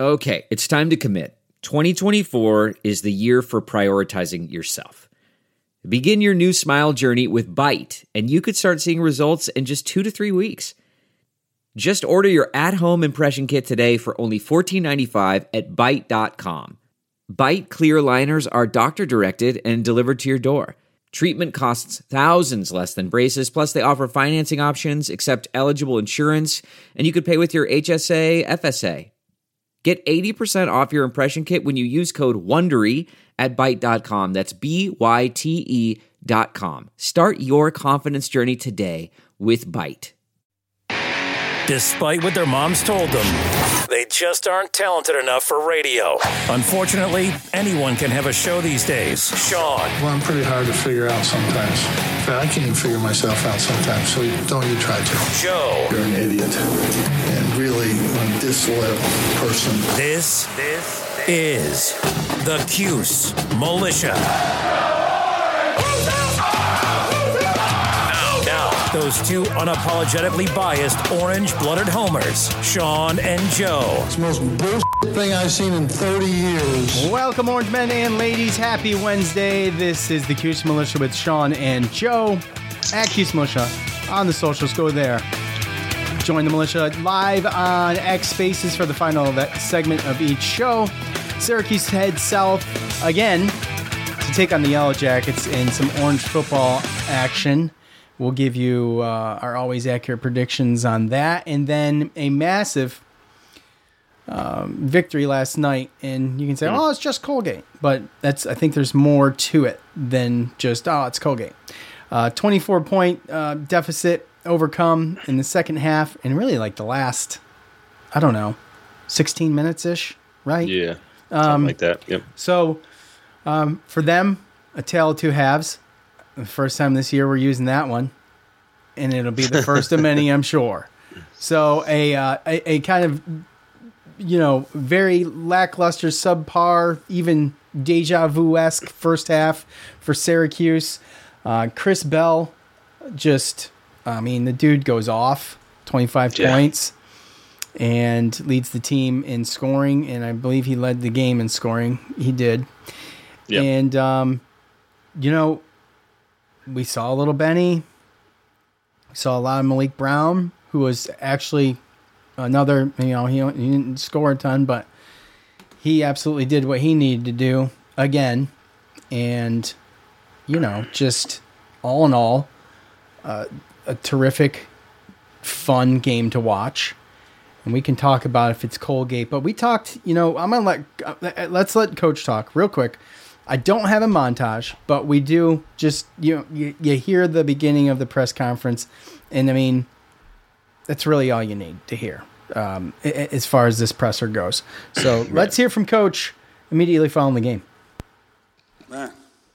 Okay, it's time to commit. 2024 is the year for prioritizing yourself. Begin your new smile journey with Byte, and you could start seeing results in just 2 to 3 weeks. Just order your at-home impression kit today for only $14.95 at Byte.com. Byte clear liners are doctor-directed and delivered to your door. Treatment costs thousands less than braces, plus they offer financing options, accept eligible insurance, and you could pay with your HSA, FSA. Get 80% off your impression kit when you use code WONDERY at Byte.com. That's BYTE.com. Start your confidence journey today with Byte. Despite what their moms told them, they just aren't talented enough for radio. Unfortunately, anyone can have a show these days. Sean. Well, I'm pretty hard to figure out sometimes. In fact, I can't even figure myself out sometimes, so don't you try to. Joe. You're an idiot. And really a disloyal person. This is the Cuse Militia. Those two unapologetically biased, orange-blooded homers, Sean and Joe. It's the most bullshit thing I've seen in 30 years. Welcome, orange men and ladies. Happy Wednesday. This is the Cuse Militia with Sean and Joe at Cuse Militia on the socials. Go there. Join the militia live on X Spaces for the final segment of each show. Syracuse heads south again to take on the Yellow Jackets in some orange football action. We'll give you our always accurate predictions on that. And then a massive victory last night. And you can say, oh, it's just Colgate. But I think there's more to it than just, it's Colgate. 24-point deficit overcome in the second half. And really like the last, 16 minutes-ish, right? Yeah, something like that. Yep. So for them, a tale of two halves. The first time this year we're using that one, and it'll be the first of many, I'm sure. So a kind of, very lackluster, subpar, even deja vu-esque first half for Syracuse. Chris Bell, the dude goes off, 25 points, and leads the team in scoring, and I believe he led the game in scoring. He did. Yep. And, we saw a little Benny. We saw a lot of Malik Brown, who was actually another, he didn't score a ton, but he absolutely did what he needed to do again. And, just all in all, a terrific, fun game to watch. And we can talk about if it's Colgate, but we talked, let's let Coach talk real quick. I don't have a montage, but we do just, you hear the beginning of the press conference, and that's really all you need to hear as far as this presser goes. So let's hear from Coach immediately following the game. Man,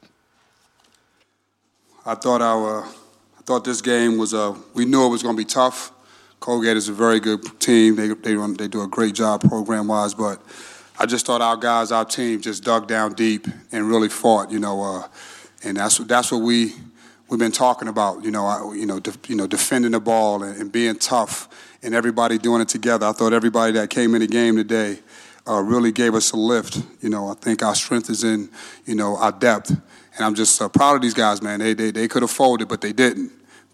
I thought this game was we knew it was going to be tough. Colgate is a very good team. They do a great job program-wise, but I just thought our team just dug down deep and really fought, and that's what we've been talking about, defending the ball and being tough and everybody doing it together. I thought everybody that came in the game today really gave us a lift. I think our strength is in, our depth, and I'm just proud of these guys, man. They could have folded, but they didn't.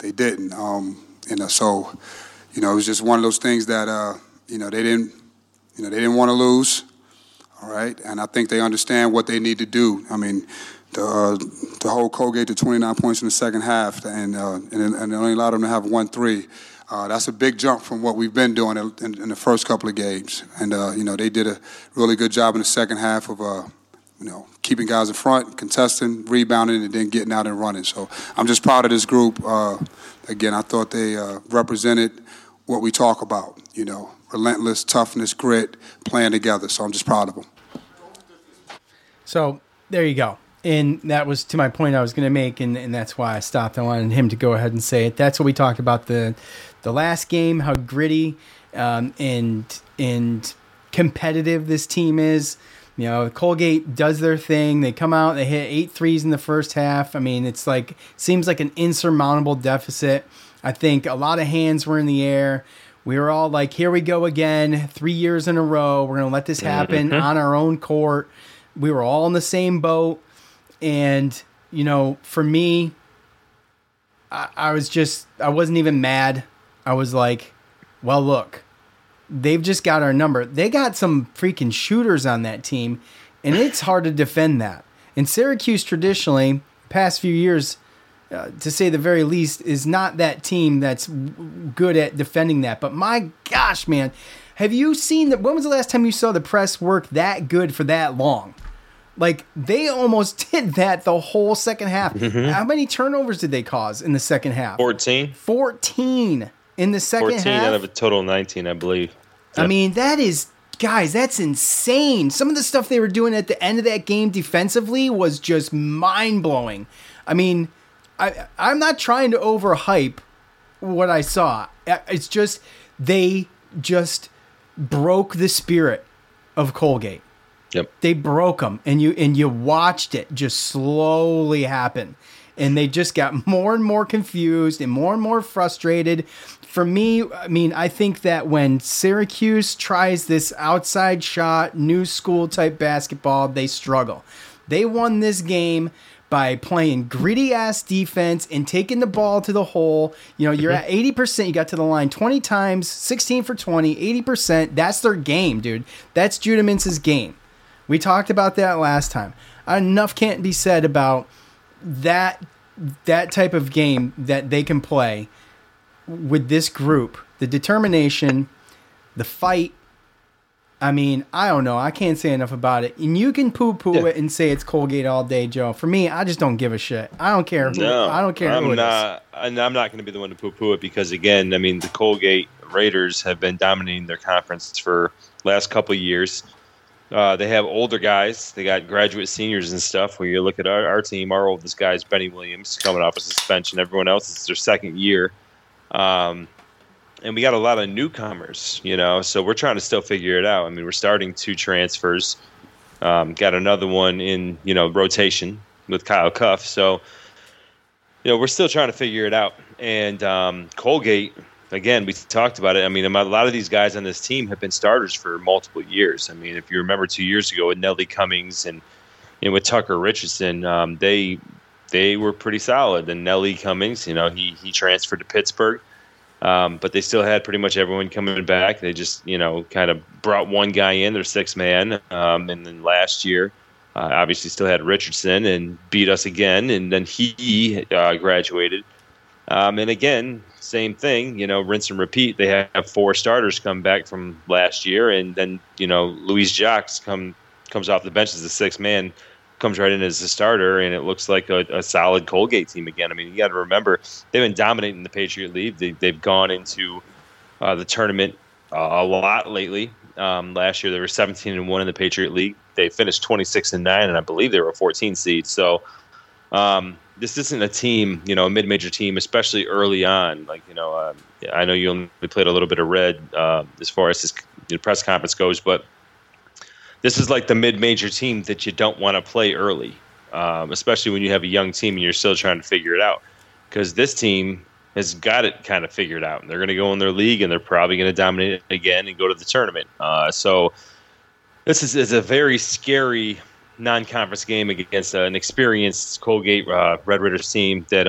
So, it was just one of those things that they didn't want to lose. All right, and I think they understand what they need to do. The whole Colgate to 29 points in the second half, and only allowed them to have 1-3. That's a big jump from what we've been doing in the first couple of games. And they did a really good job in the second half of keeping guys in front, contesting, rebounding, and then getting out and running. So I'm just proud of this group. Again, I thought they represented what we talk about. Relentless, toughness, grit, playing together. So I'm just proud of them. So there you go. And that was to my point I was going to make, and that's why I stopped. I wanted him to go ahead and say it. That's what we talked about the last game, how gritty and competitive this team is. Colgate does their thing. They come out, they hit 8 threes in the first half. It's seems like an insurmountable deficit. I think a lot of hands were in the air. We were all like, here we go again, 3 years in a row. We're going to let this happen on our own court. We were all in the same boat. And, for me, I wasn't even mad. I was like, well, look, they've just got our number. They got some freaking shooters on that team, and it's hard to defend that. And Syracuse traditionally, past few years, to say the very least, is not that team that's good at defending that. But my gosh, man, have you seen that? When was the last time you saw the press work that good for that long? Like, they almost did that the whole second half. How many turnovers did they cause in the second half? 14. 14 in the second half. 14 out of a total of 19, I believe. I mean, guys, that's insane. Some of the stuff they were doing at the end of that game defensively was just mind-blowing. I mean, I'm not trying to overhype what I saw. It's just, they just broke the spirit of Colgate. Yep. They broke them, and you watched it just slowly happen. And they just got more and more confused and more frustrated. For me, I mean, I think that when Syracuse tries this outside shot, new school type basketball, they struggle. They won this game by playing gritty-ass defense and taking the ball to the hole. You're at 80%. You got to the line 20 times, 16 for 20, 80%. That's their game, dude. That's Judah Mintz's game. We talked about that last time. Enough can't be said about that type of game that they can play with this group. The determination, the fight. I mean, I don't know. I can't say enough about it. And you can poo-poo it and say it's Colgate all day, Joe. For me, I just don't give a shit. I don't care who. I don't care who it is. And I'm not going to be the one to poo-poo it because, again, I mean, the Colgate Raiders have been dominating their conference for last couple of years. They have older guys. They got graduate seniors and stuff. When you look at our team, our oldest guy is Benny Williams coming off a suspension. Everyone else is their second year. And we got a lot of newcomers, so we're trying to still figure it out. I mean, we're starting 2 transfers. Got another one in, rotation with Kyle Cuff. So, we're still trying to figure it out. And Colgate, again, we talked about it. I mean, a lot of these guys on this team have been starters for multiple years. I mean, if you remember 2 years ago with Nelly Cummings and with Tucker Richardson, they were pretty solid. And Nelly Cummings, he transferred to Pittsburgh, but they still had pretty much everyone coming back. They just, kind of brought one guy in, their 6th man. And then last year, obviously still had Richardson and beat us again. And then he graduated. And again, same thing, rinse and repeat. They have 4 starters come back from last year, and then, Luis Jacques comes off the bench as the 6th man, comes right in as a starter, and it looks like a solid Colgate team again. I mean, you got to remember, they've been dominating the Patriot League. They've gone into the tournament a lot lately. Last year, they were 17-1 in the Patriot League. They finished 26-9, and I believe they were a 14 seed. So, this isn't a team, a mid-major team, especially early on. Like, I know you only played a little bit of red as far as this press conference goes, but this is like the mid-major team that you don't want to play early, especially when you have a young team and you're still trying to figure it out. Because this team has got it kind of figured out. And they're going to go in their league, and they're probably going to dominate it again and go to the tournament. So this is a very scary non-conference game against an experienced Colgate Red Raiders team that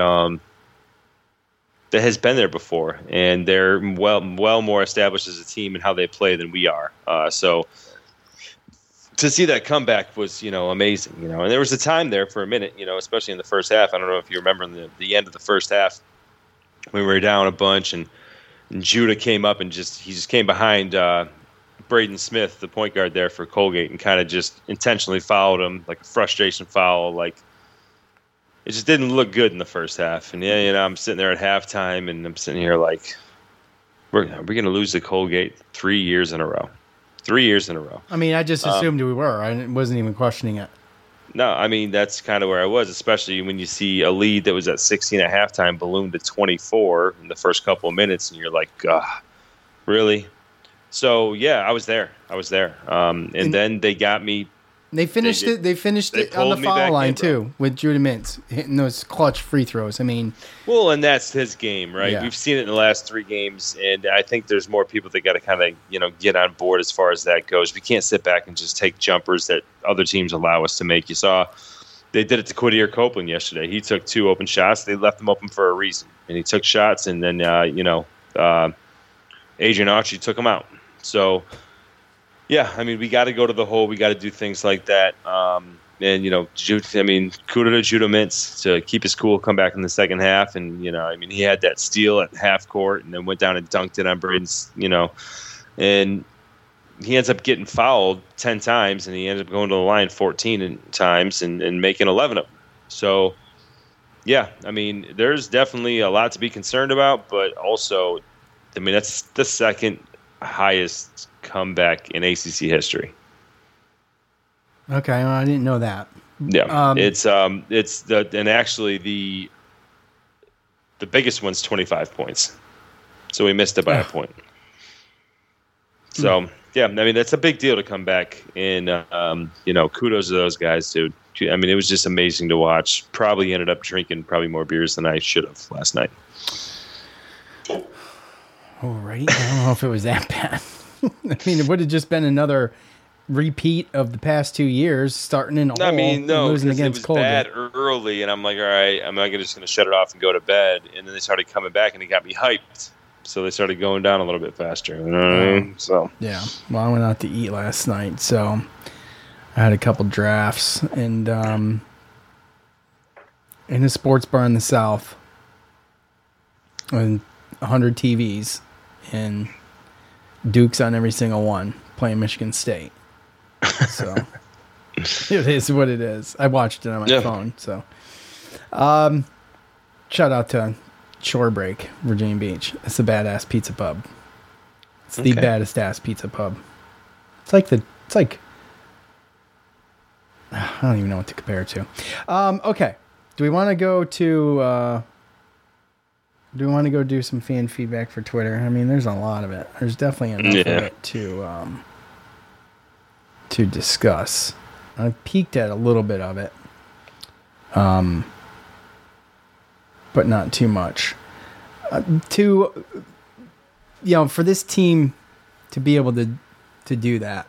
has been there before, and they're well more established as a team and how they play than we are. So to see that comeback was amazing. And there was a time there for a minute, especially in the first half. I don't know if you remember in the end of the first half, we were down a bunch, and Judah came up and he just came behind Braden Smith, the point guard there for Colgate, and kind of just intentionally fouled him, like a frustration foul. Like, it just didn't look good in the first half. And I'm sitting there at halftime, and I'm sitting here like, are we going to lose to Colgate 3 years in a row? 3 years in a row. I mean, I just assumed we were. I wasn't even questioning it. No, I mean, that's kind of where I was, especially when you see a lead that was at 16 at halftime balloon to 24 in the first couple of minutes, and you're like, really? So, yeah, I was there. And then they got me They finished it. They finished it on the foul line too, with Judah Mintz hitting those clutch free throws. I mean, well, and that's his game, right? Yeah. We've seen it in the last 3 games, and I think there's more people that got to kind of get on board as far as that goes. We can't sit back and just take jumpers that other teams allow us to make. You saw they did it to Quadir Copeland yesterday. He took 2 open shots. They left him open for a reason, and he took shots, and then Adrian Autry took him out. So. Yeah, I mean, we got to go to the hole. We got to do things like that. And, kudos to Judah Mintz to keep his cool, come back in the second half. And, he had that steal at half court and then went down and dunked it on Braden's, and he ends up getting fouled 10 times and he ends up going to the line 14 times and making 11 of them. So, yeah, I mean, there's definitely a lot to be concerned about, but also, I mean, that's the second highest comeback in ACC history. Okay, well, I didn't know that. Yeah, it's the biggest one's 25 points, so we missed it by a point. So yeah, I mean that's a big deal to come back, and kudos to those guys, dude. I mean, it was just amazing to watch. Probably ended up drinking more beers than I should have last night. Alrighty, I don't know if it was that bad. I mean, it would have just been another repeat of the past 2 years, starting in a hole and losing against Colgate. It was bad early, and I'm like, all right, I'm not just going to shut it off and go to bed. And then they started coming back, and it got me hyped. So they started going down a little bit faster. You know what I mean? So yeah. Well, I went out to eat last night, so I had a couple drafts, and in a sports bar in the South, and 100 TVs, and Duke's on every single one, playing Michigan State. So it is what it is. I watched it on my phone. So shout out to Shore Break, Virginia Beach. It's a badass pizza pub. It's the baddest ass pizza pub. It's like I don't even know what to compare it to. Okay. Do we want to go to do some fan feedback for Twitter? I mean, there's a lot of it. There's definitely enough of it to discuss. I peeked at a little bit of it, but not too much. For this team to be able to do that,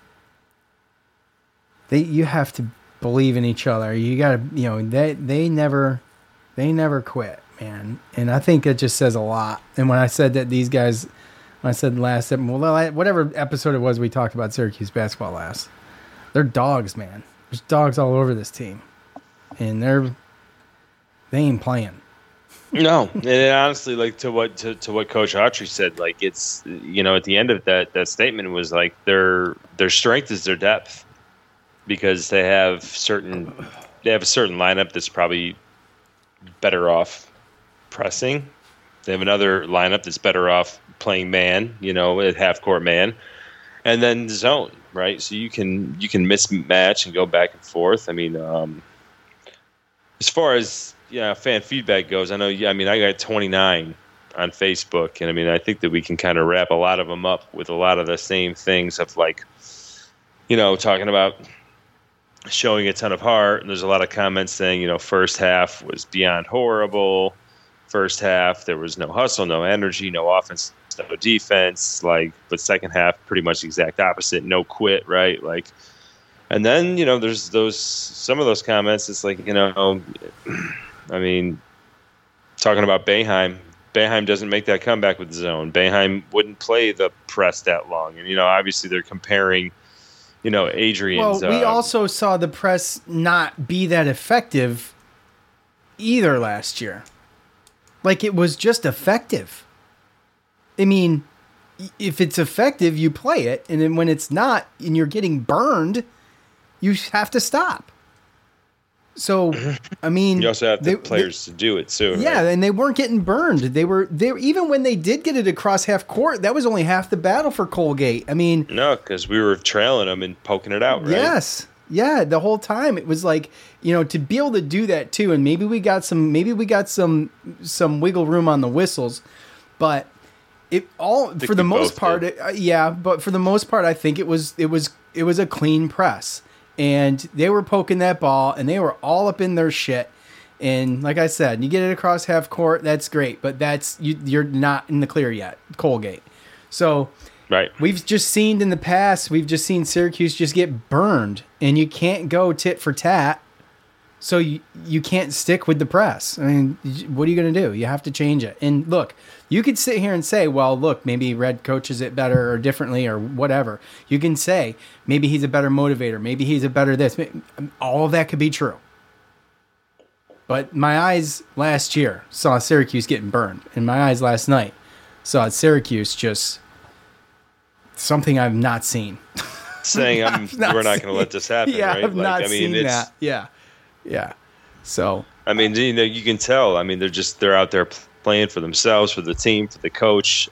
you have to believe in each other. You got to, they never quit. Man, and I think it just says a lot. And when I said that these guys, when I said last episode, whatever episode it was, we talked about Syracuse basketball last. They're dogs, man. There's dogs all over this team, and they ain't playing. No, and honestly, like to what Coach Autry said, like it's at the end of that statement was like their strength is their depth, because they have a certain lineup that's probably better off pressing. They have another lineup that's better off playing man, at half court man, and then zone, right? So you can mismatch and go back and forth. I mean, as far as fan feedback goes, I know. I mean, I got 29 on Facebook, and I mean, I think that we can kind of wrap a lot of them up with a lot of the same things of like, talking about showing a ton of heart. And there's a lot of comments saying, first half was beyond horrible. First half, there was no hustle, no energy, no offense, no defense. But second half, pretty much the exact opposite. No quit, right? And then there's some of those comments. It's like I mean, talking about Boeheim. Boeheim doesn't make that comeback with the zone. Boeheim wouldn't play the press that long, and obviously they're comparing. Adrian's. Well, we also saw the press not be that effective either last year. It was just effective. I mean, if it's effective, you play it, and then when it's not, and you're getting burned, you have to stop. So, I mean, you also have the players to do it too. Yeah, right? And they weren't getting burned. They were even when they did get it across half court. That was only half the battle for Colgate. I mean, no, because we were trailing them and poking it out. Right? Yes, yeah. The whole time it was like to be able to do that too. And maybe we got some wiggle room on the whistles, but for the most part, but for the most part, I think it was a clean press. and they were poking that ball, and they were all up in their shit. And like I said, you get it across half court, that's great, but you're not in the clear yet, Colgate. So right, we've just seen in the past, Syracuse just get burned, and you can't go tit for tat. So you can't stick with the press. I mean, what are you going to do? You have to change it. And look, you could sit here and say, well, look, maybe Red coaches it better or differently or whatever. You can say maybe he's a better motivator. Maybe he's a better this. All of that could be true. But my eyes last year saw Syracuse getting burned. And my eyes last night saw Syracuse just something I've not seen. Saying we're not going to let this happen, yeah, right? I've not seen that. Yeah. Yeah. So I mean, you can tell. I mean, they're out there playing for themselves, for the team, for the coach.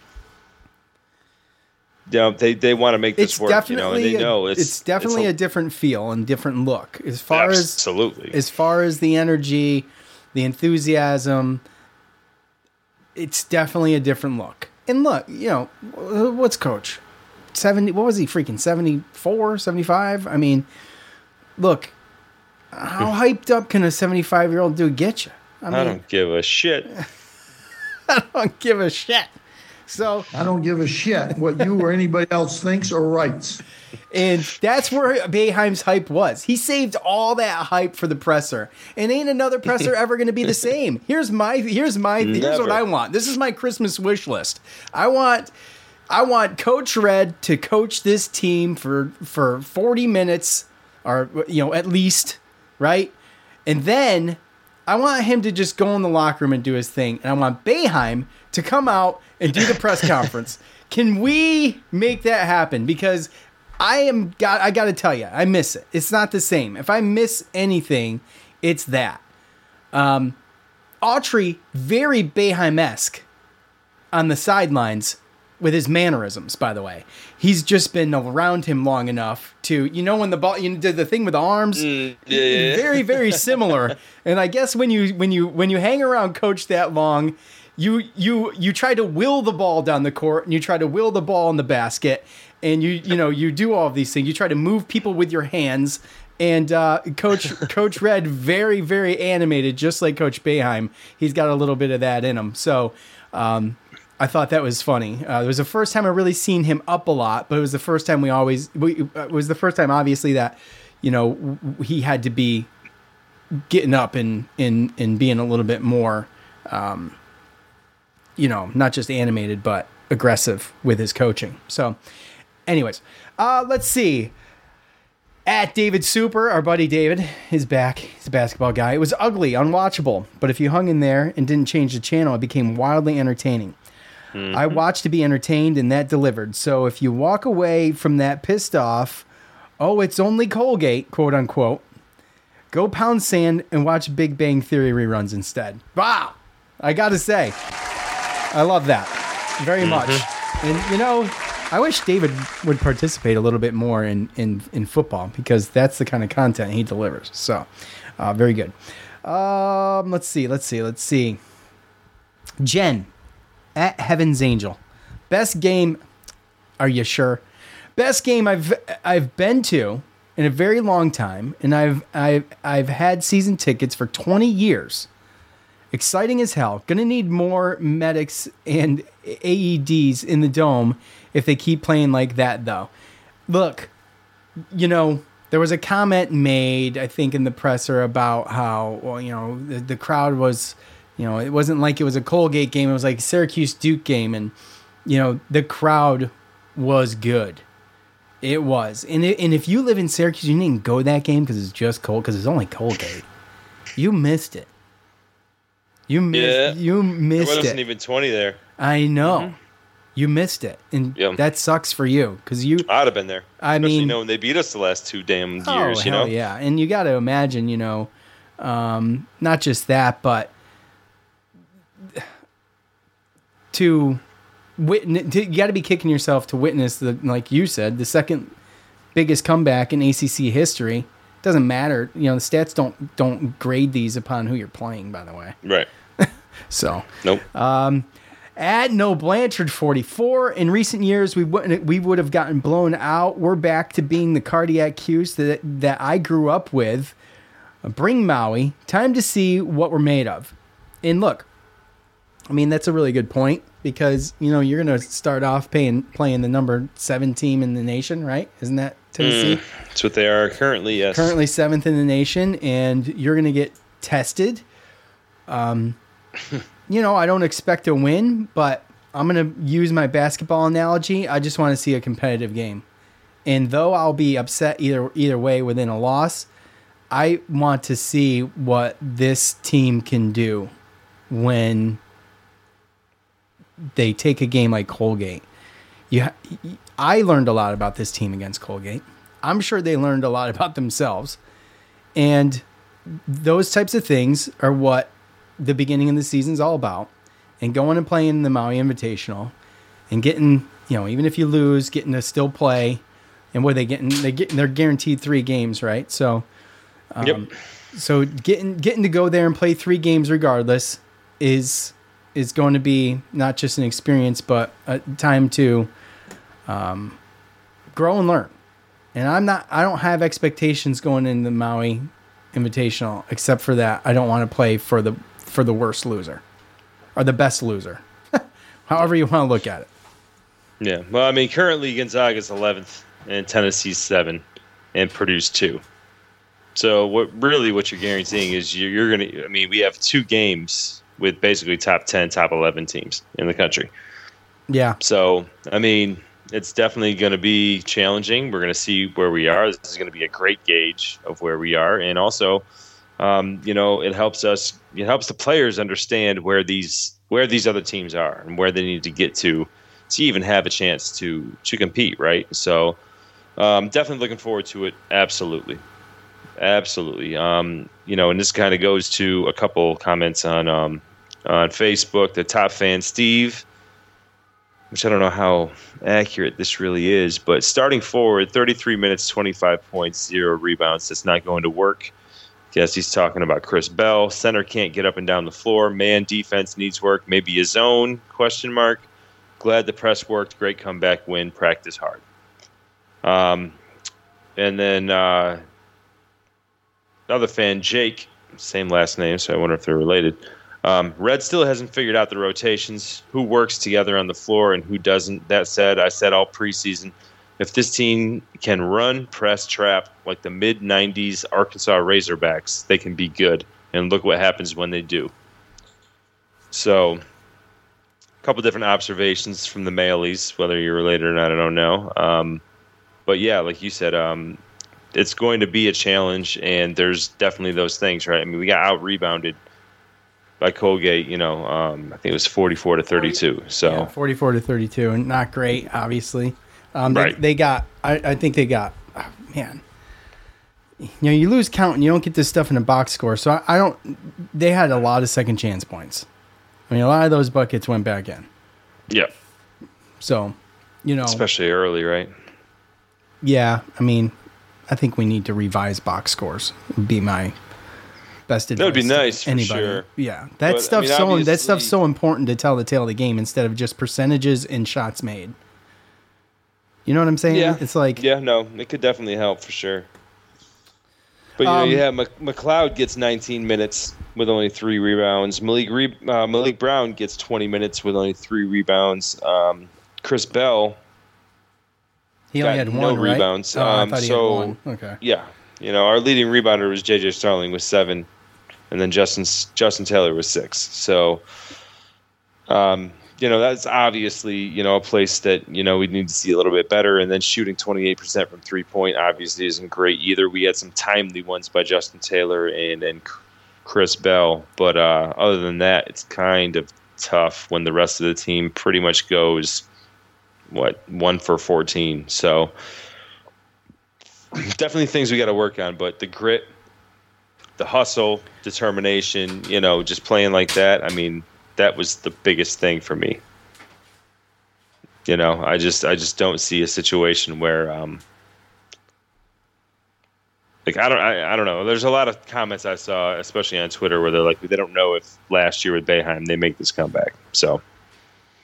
They want to make this work. And they know it's definitely a different feel and different look as far as the energy, the enthusiasm. It's definitely a different look. And look, what's coach 70? What was he freaking 74, 75? I mean, look. How hyped up can a 75-year-old dude get you? I don't give a shit. I don't give a shit. So I don't give a shit what you or anybody else thinks or writes. And that's where Boeheim's hype was. He saved all that hype for the presser. And ain't another presser ever going to be the same. Here's what I want. This is my Christmas wish list. I want Coach Red to coach this team for 40 minutes or at least. Right? And then I want him to just go in the locker room and do his thing. And I want Boeheim to come out and do the press conference. Can we make that happen? Because I got to tell you, I miss it. It's not the same. If I miss anything, it's that. Autry, very Boeheim-esque on the sidelines with his mannerisms, by the way. He's just been around him long enough to, when the ball, did the thing with the arms, very, very similar. And I guess when you hang around coach that long, you try to will the ball down the court and you try to will the ball in the basket and you do all of these things. You try to move people with your hands. And Coach Red, very, very animated, just like Coach Boeheim. He's got a little bit of that in him. So, I thought that was funny. It was the first time I really seen him up a lot, but it was the first time obviously that, he had to be getting up and being a little bit more, not just animated, but aggressive with his coaching. So anyways, let's see. At David Super, our buddy David is back. He's a basketball guy. It was ugly, unwatchable, but if you hung in there and didn't change the channel, it became wildly entertaining. Mm-hmm. I watched to be entertained, and that delivered. So if you walk away from that pissed off, it's only Colgate, quote unquote, go pound sand and watch Big Bang Theory reruns instead. Wow! I gotta say, I love that very much. And I wish David would participate a little bit more in football because that's the kind of content he delivers. So, very good. Let's see. Jen. At Heaven's Angel. Best game, are you sure? Best game I've been to in a very long time, and I've had season tickets for 20 years. Exciting as hell. Gonna need more medics and AEDs in the dome if they keep playing like that, though. Look, there was a comment made, I think, in the presser about how, the crowd was... it wasn't like it was a Colgate game. It was like a Syracuse-Duke game. And, the crowd was good. It was. And if you live in Syracuse, you didn't go to that game because it's just cold, because it's only Colgate. You missed it. You missed it. There wasn't even 20 there. I know. Mm-hmm. You missed it. And that sucks for you. Because I'd have been there. Especially, when they beat us the last 2 damn years, hell yeah. And you got to imagine, not just that, but... you got to be kicking yourself to witness like you said, the second biggest comeback in ACC history. Doesn't matter, the stats don't grade these upon who you're playing. By the way, right? So nope. At No Blanchard 44. In recent years, we would have gotten blown out. We're back to being the cardiac Cuse that I grew up with. Bring Maui. Time to see what we're made of. And look, I mean, that's a really good point because, you're going to start off playing the number 7 team in the nation, right? Isn't that Tennessee? That's what they are currently, yes. Currently 7th in the nation, and you're going to get tested. I don't expect to win, but I'm going to use my basketball analogy. I just want to see a competitive game. And though I'll be upset either way within a loss, I want to see what this team can do when they take a game like Colgate. I learned a lot about this team against Colgate. I'm sure they learned a lot about themselves. And those types of things are what the beginning of the season is all about. And going and playing the Maui Invitational and getting, even if you lose, getting to still play. And what are they getting? They're guaranteed 3 games, right? So, Yep. So getting to go there and play 3 games regardless is going to be not just an experience, but a time to grow and learn. And I don't have expectations going into the Maui Invitational, except for that I don't want to play for the worst loser or the best loser, however you want to look at it. Yeah. Well, I mean, currently Gonzaga's 11th and Tennessee's 7 and Purdue's 2. So what you're guaranteeing is you're going to, I mean, we have 2 games with basically top 10, top 11 teams in the country. Yeah. So, I mean, it's definitely going to be challenging. We're going to see where we are. This is going to be a great gauge of where we are. And also, it helps the players understand where these other teams are and where they need to get to even have a chance to compete. Right. So, definitely looking forward to it. Absolutely. And this kind of goes to a couple comments on Facebook. The top fan, Steve, which I don't know how accurate this really is, but starting forward, 33 minutes, 25 points, 0 rebounds. That's not going to work. Guess he's talking about Chris Bell. Center can't get up and down the floor. Man defense needs work. Maybe a zone, ? Glad the press worked. Great comeback win. Practice hard. And then another fan, Jake, same last name, so I wonder if they're related. Red still hasn't figured out the rotations, who works together on the floor and who doesn't. That said, I said all preseason, if this team can run, press, trap like the mid-90s Arkansas Razorbacks, they can be good. And look what happens when they do. So, a couple different observations from the Mailies, whether you're related or not, I don't know. But yeah, like you said, it's going to be a challenge, and there's definitely those things, right? I mean, we got out-rebounded by Colgate, I think it was 44-32. So yeah, 44-32, and not great, obviously. Right. They got, I think they got, man. You lose count and you don't get this stuff in a box score. So they had a lot of second chance points. I mean, a lot of those buckets went back in. Yeah. So, especially early, right? Yeah. I mean, I think we need to revise box scores. Would be my best advice. That would be nice, anybody. For sure. Yeah, that stuff's so important to tell the tale of the game instead of just percentages and shots made. You know what I'm saying? Yeah, it's like it could definitely help for sure. But you have McLeod gets 19 minutes with only 3 rebounds. Malik Brown gets 20 minutes with only 3 rebounds. Chris Bell. He only had 1 rebounds. Oh, I thought he had 1. Okay. Yeah. Our leading rebounder was J.J. Starling with 7, and then Justin Taylor was 6. So, that's obviously, a place that, we need to see a little bit better. And then shooting 28% from 3-point obviously isn't great either. We had some timely ones by Justin Taylor and Chris Bell. But other than that, it's kind of tough when the rest of the team pretty much goes, 1 for 14. So definitely things we got to work on. But the grit, the hustle, determination, just playing like that, I mean, that was the biggest thing for me. I just don't see a situation where I don't know. There's a lot of comments I saw, especially on Twitter, where they're like, they don't know if last year with Boeheim they make this comeback. So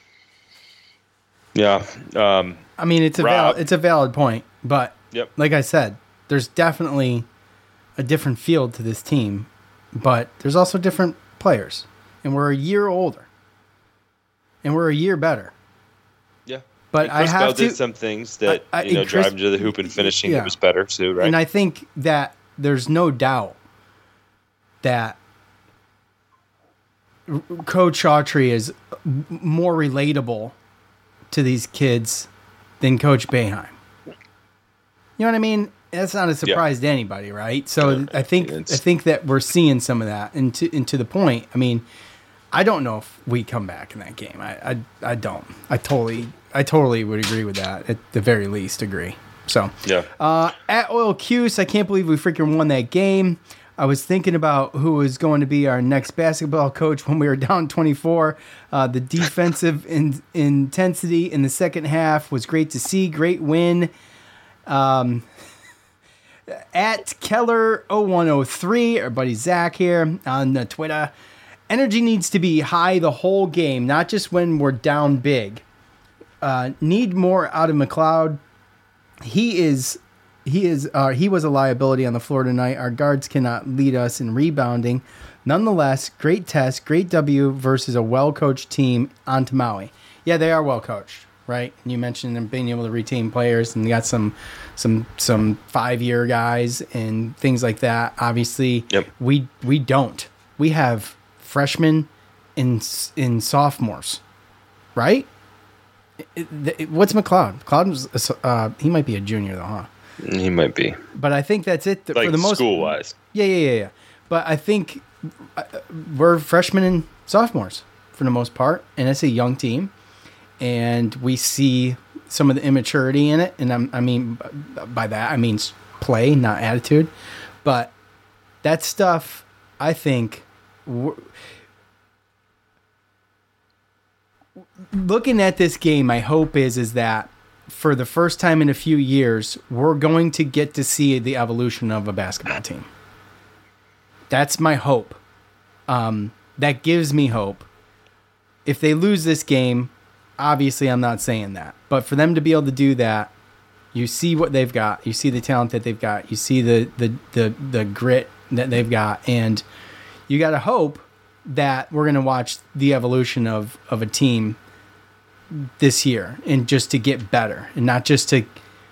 Yeah. I mean, it's a valid point, but Yep. like I said, there's definitely a different field to this team, but there's also different players, and we're a year older, and we're a year better. Yeah. But and Chris I have Bell to did some things that Chris- driving to the hoop and finishing Yeah. it was better too, right? And I think that there's no doubt that Coach Autry is more relatable to these kids than Coach Boeheim. You know what I mean? That's not a surprise to anybody, right? So I think that we're seeing some of that, and to the point. I mean, I don't know if we come back in that game. I don't. I totally would agree with that. At the very least, agree. So yeah. At Oil Cuse, I can't believe we freaking won that game. I was thinking about who was going to be our next basketball coach when we were down 24. The defensive intensity in the second half was great to see. Great win. At Keller0103, our buddy Zach here on the Twitter. Energy needs to be high the whole game, not just when we're down big. Need more out of McLeod. He was a liability on the floor tonight. Our guards cannot lead us in rebounding. Nonetheless, great test, great W versus a well-coached team on Maui. Yeah, they are well-coached, right? And you mentioned them being able to retain players, and you got some 5-year guys and things like that. Obviously, we don't. We have freshmen in sophomores, right? What's McLeod? McLeod he might be a junior though, huh? He might be, but I think that's it like for the most school wise. Yeah. But I think we're freshmen and sophomores for the most part, and it's a young team, and we see some of the immaturity in it. And I mean by that I mean play, not attitude. But that stuff, I think. Looking at this game, my hope is that for the first time in a few years, we're going to get to see the evolution of a basketball team. That's my hope. That gives me hope. If they lose this game, obviously I'm not saying that. But for them to be able to do that, you see what they've got. You see the talent that they've got. You see the grit that they've got. And you got to hope that we're going to watch the evolution of a team this year, and just to get better, and not just to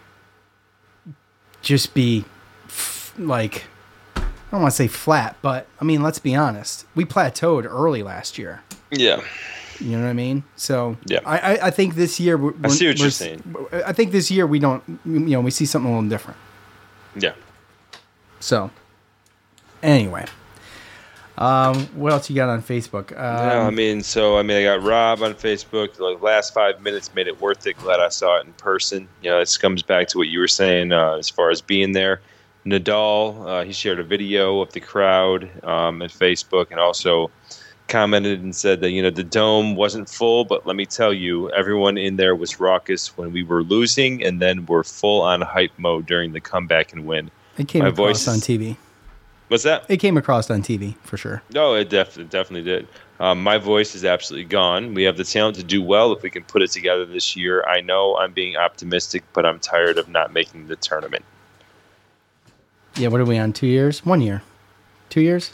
just be like, I don't want to say flat, but I mean, let's be honest. We plateaued early last year. Yeah. You know what I mean? So yeah. I think this year, I see what you're saying. I think this year we don't, we see something a little different. Yeah. So anyway. What else you got on Facebook? I got Rob on Facebook. The last 5 minutes made it worth it. Glad I saw it in person. This comes back to what you were saying as far as being there. Nadal, he shared a video of the crowd at Facebook, and also commented and said that the dome wasn't full, but let me tell you, everyone in there was raucous when we were losing, and then we're full on hype mode during the comeback and win. It came across on TV. What's that? It came across on TV, for sure. No, it definitely did. My voice is absolutely gone. We have the talent to do well if we can put it together this year. I know I'm being optimistic, but I'm tired of not making the tournament. Yeah, what are we on, 2 years? 1 year? 2 years?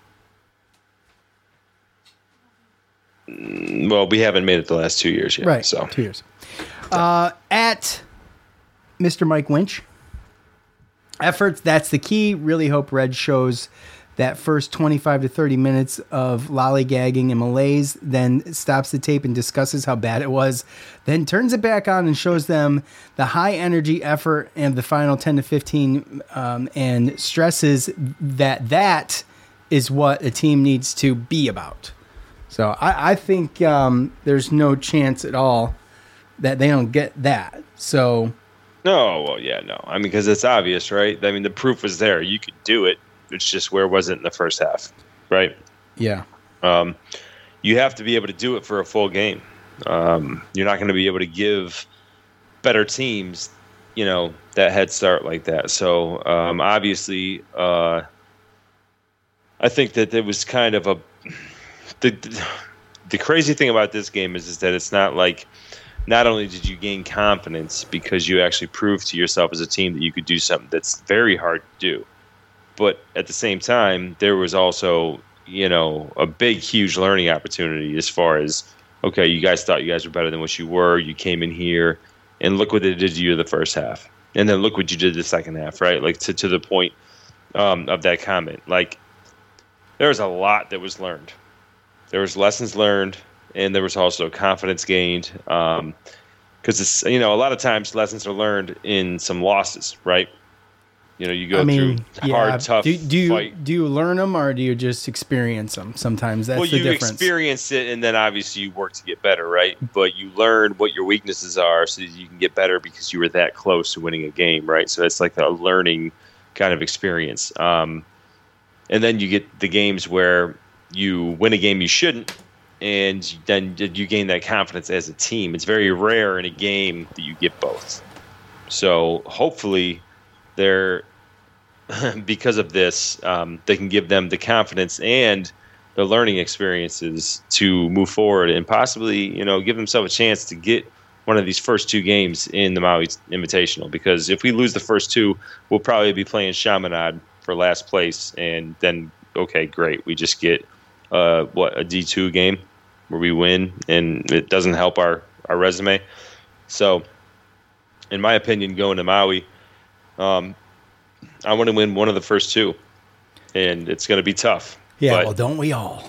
Well, we haven't made it the last 2 years yet. Right, so 2 years. At Mr. Mike Winch. Efforts, that's the key. Really hope Red shows that first 25 to 30 minutes of lollygagging and malaise, then stops the tape and discusses how bad it was, then turns it back on and shows them the high energy effort and the final 10 to 15 and stresses that is what a team needs to be about. So I think there's no chance at all that they don't get that. So... No, well, yeah, no. I mean, because it's obvious, right? I mean, the proof was there. You could do it. It's just where was it in the first half, right? Yeah. You have to be able to do it for a full game. You're not going to be able to give better teams, that head start like that. So, obviously, I think that it was kind of the crazy thing about this game is that it's not like not only did you gain confidence because you actually proved to yourself as a team that you could do something that's very hard to do, but at the same time, there was also, a big, huge learning opportunity as far as, okay, you guys thought you guys were better than what you were. You came in here, and look what it did to you the first half. And then look what you did the second half, right? Like, to the point of that comment. Like, there was a lot that was learned. There was lessons learned, and there was also confidence gained. Because it's, a lot of times lessons are learned in some losses, right? You go through hard, tough fight. Do you learn them, or do you just experience them? Sometimes that's the difference. You experience it, and then obviously you work to get better, right? But you learn what your weaknesses are so that you can get better because you were that close to winning a game, right? So it's like a learning kind of experience. And then you get the games where you win a game you shouldn't, and then you gain that confidence as a team. It's very rare in a game that you get both. So hopefully because of this, they can give them the confidence and the learning experiences to move forward and possibly, give themselves a chance to get one of these first two games in the Maui Invitational. Because if we lose the first two, we'll probably be playing Chaminade for last place, and then, okay, great, we just get a D2 game where we win, and it doesn't help our resume. So, in my opinion, going to Maui, I want to win one of the first two, and it's going to be tough. Yeah, but, well, don't we all?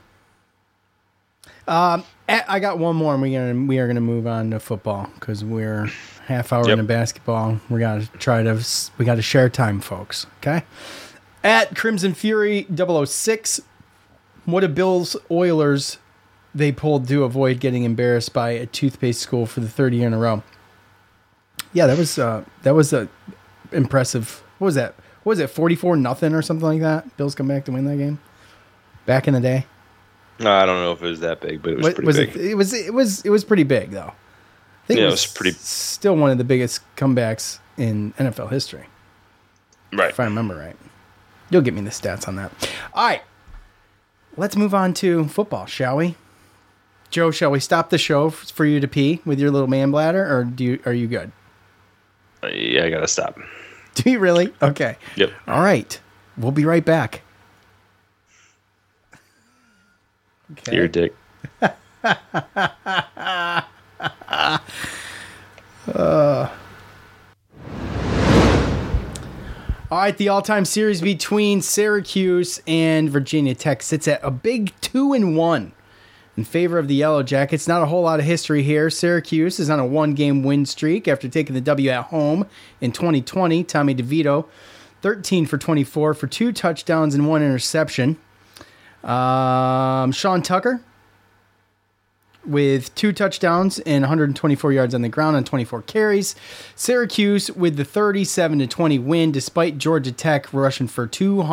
I got one more, and we are gonna move on to football because we're half hour into basketball. We got to share time, folks. Okay. At Crimson Fury 006, what did Bills Oilers they pulled to avoid getting embarrassed by a toothpaste school for the third year in a row? Yeah, that was a impressive. What was that? What was it, 44-0 or something like that? Bills come back to win that game back in the day. No, I don't know if it was that big, but it was pretty big. It was pretty big though. I think it was pretty. Still one of the biggest comebacks in NFL history. Right. If I remember right. You'll get me the stats on that. All right. Let's move on to football, shall we? Joe, shall we stop the show for you to pee with your little man bladder, or are you good? Yeah, I gotta stop. Do you really? Okay. Yep. All right. We'll be right back. Okay. You're a dick. All right, the all-time series between Syracuse and Virginia Tech sits at a big 2-1 in favor of the Yellow Jackets. Not a whole lot of history here. Syracuse is on a one-game win streak after taking the W at home in 2020. Tommy DeVito, 13 for 24 for 2 touchdowns and 1 interception. Sean Tucker with 2 touchdowns and 124 yards on the ground on 24 carries. Syracuse with the 37-20 win, despite Georgia Tech rushing for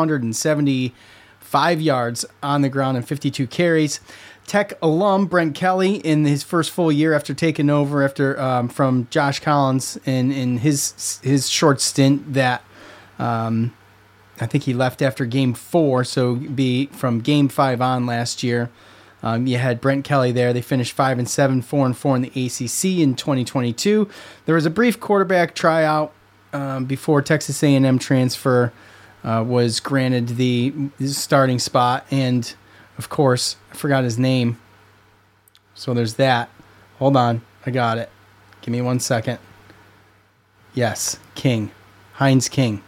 275 yards on the ground and 52 carries. Tech alum Brent Kelly, in his first full year after taking over from Josh Collins in his short stint that I think he left after Game 4, so be from Game 5 on last year. You had Brent Kelly there. They finished 5-7, 4-4 in the ACC in 2022. There was a brief quarterback tryout before Texas A&M transfer was granted the starting spot, and of course, I forgot his name. So there's that. Hold on, I got it. Give me 1 second. Yes, Haynes King,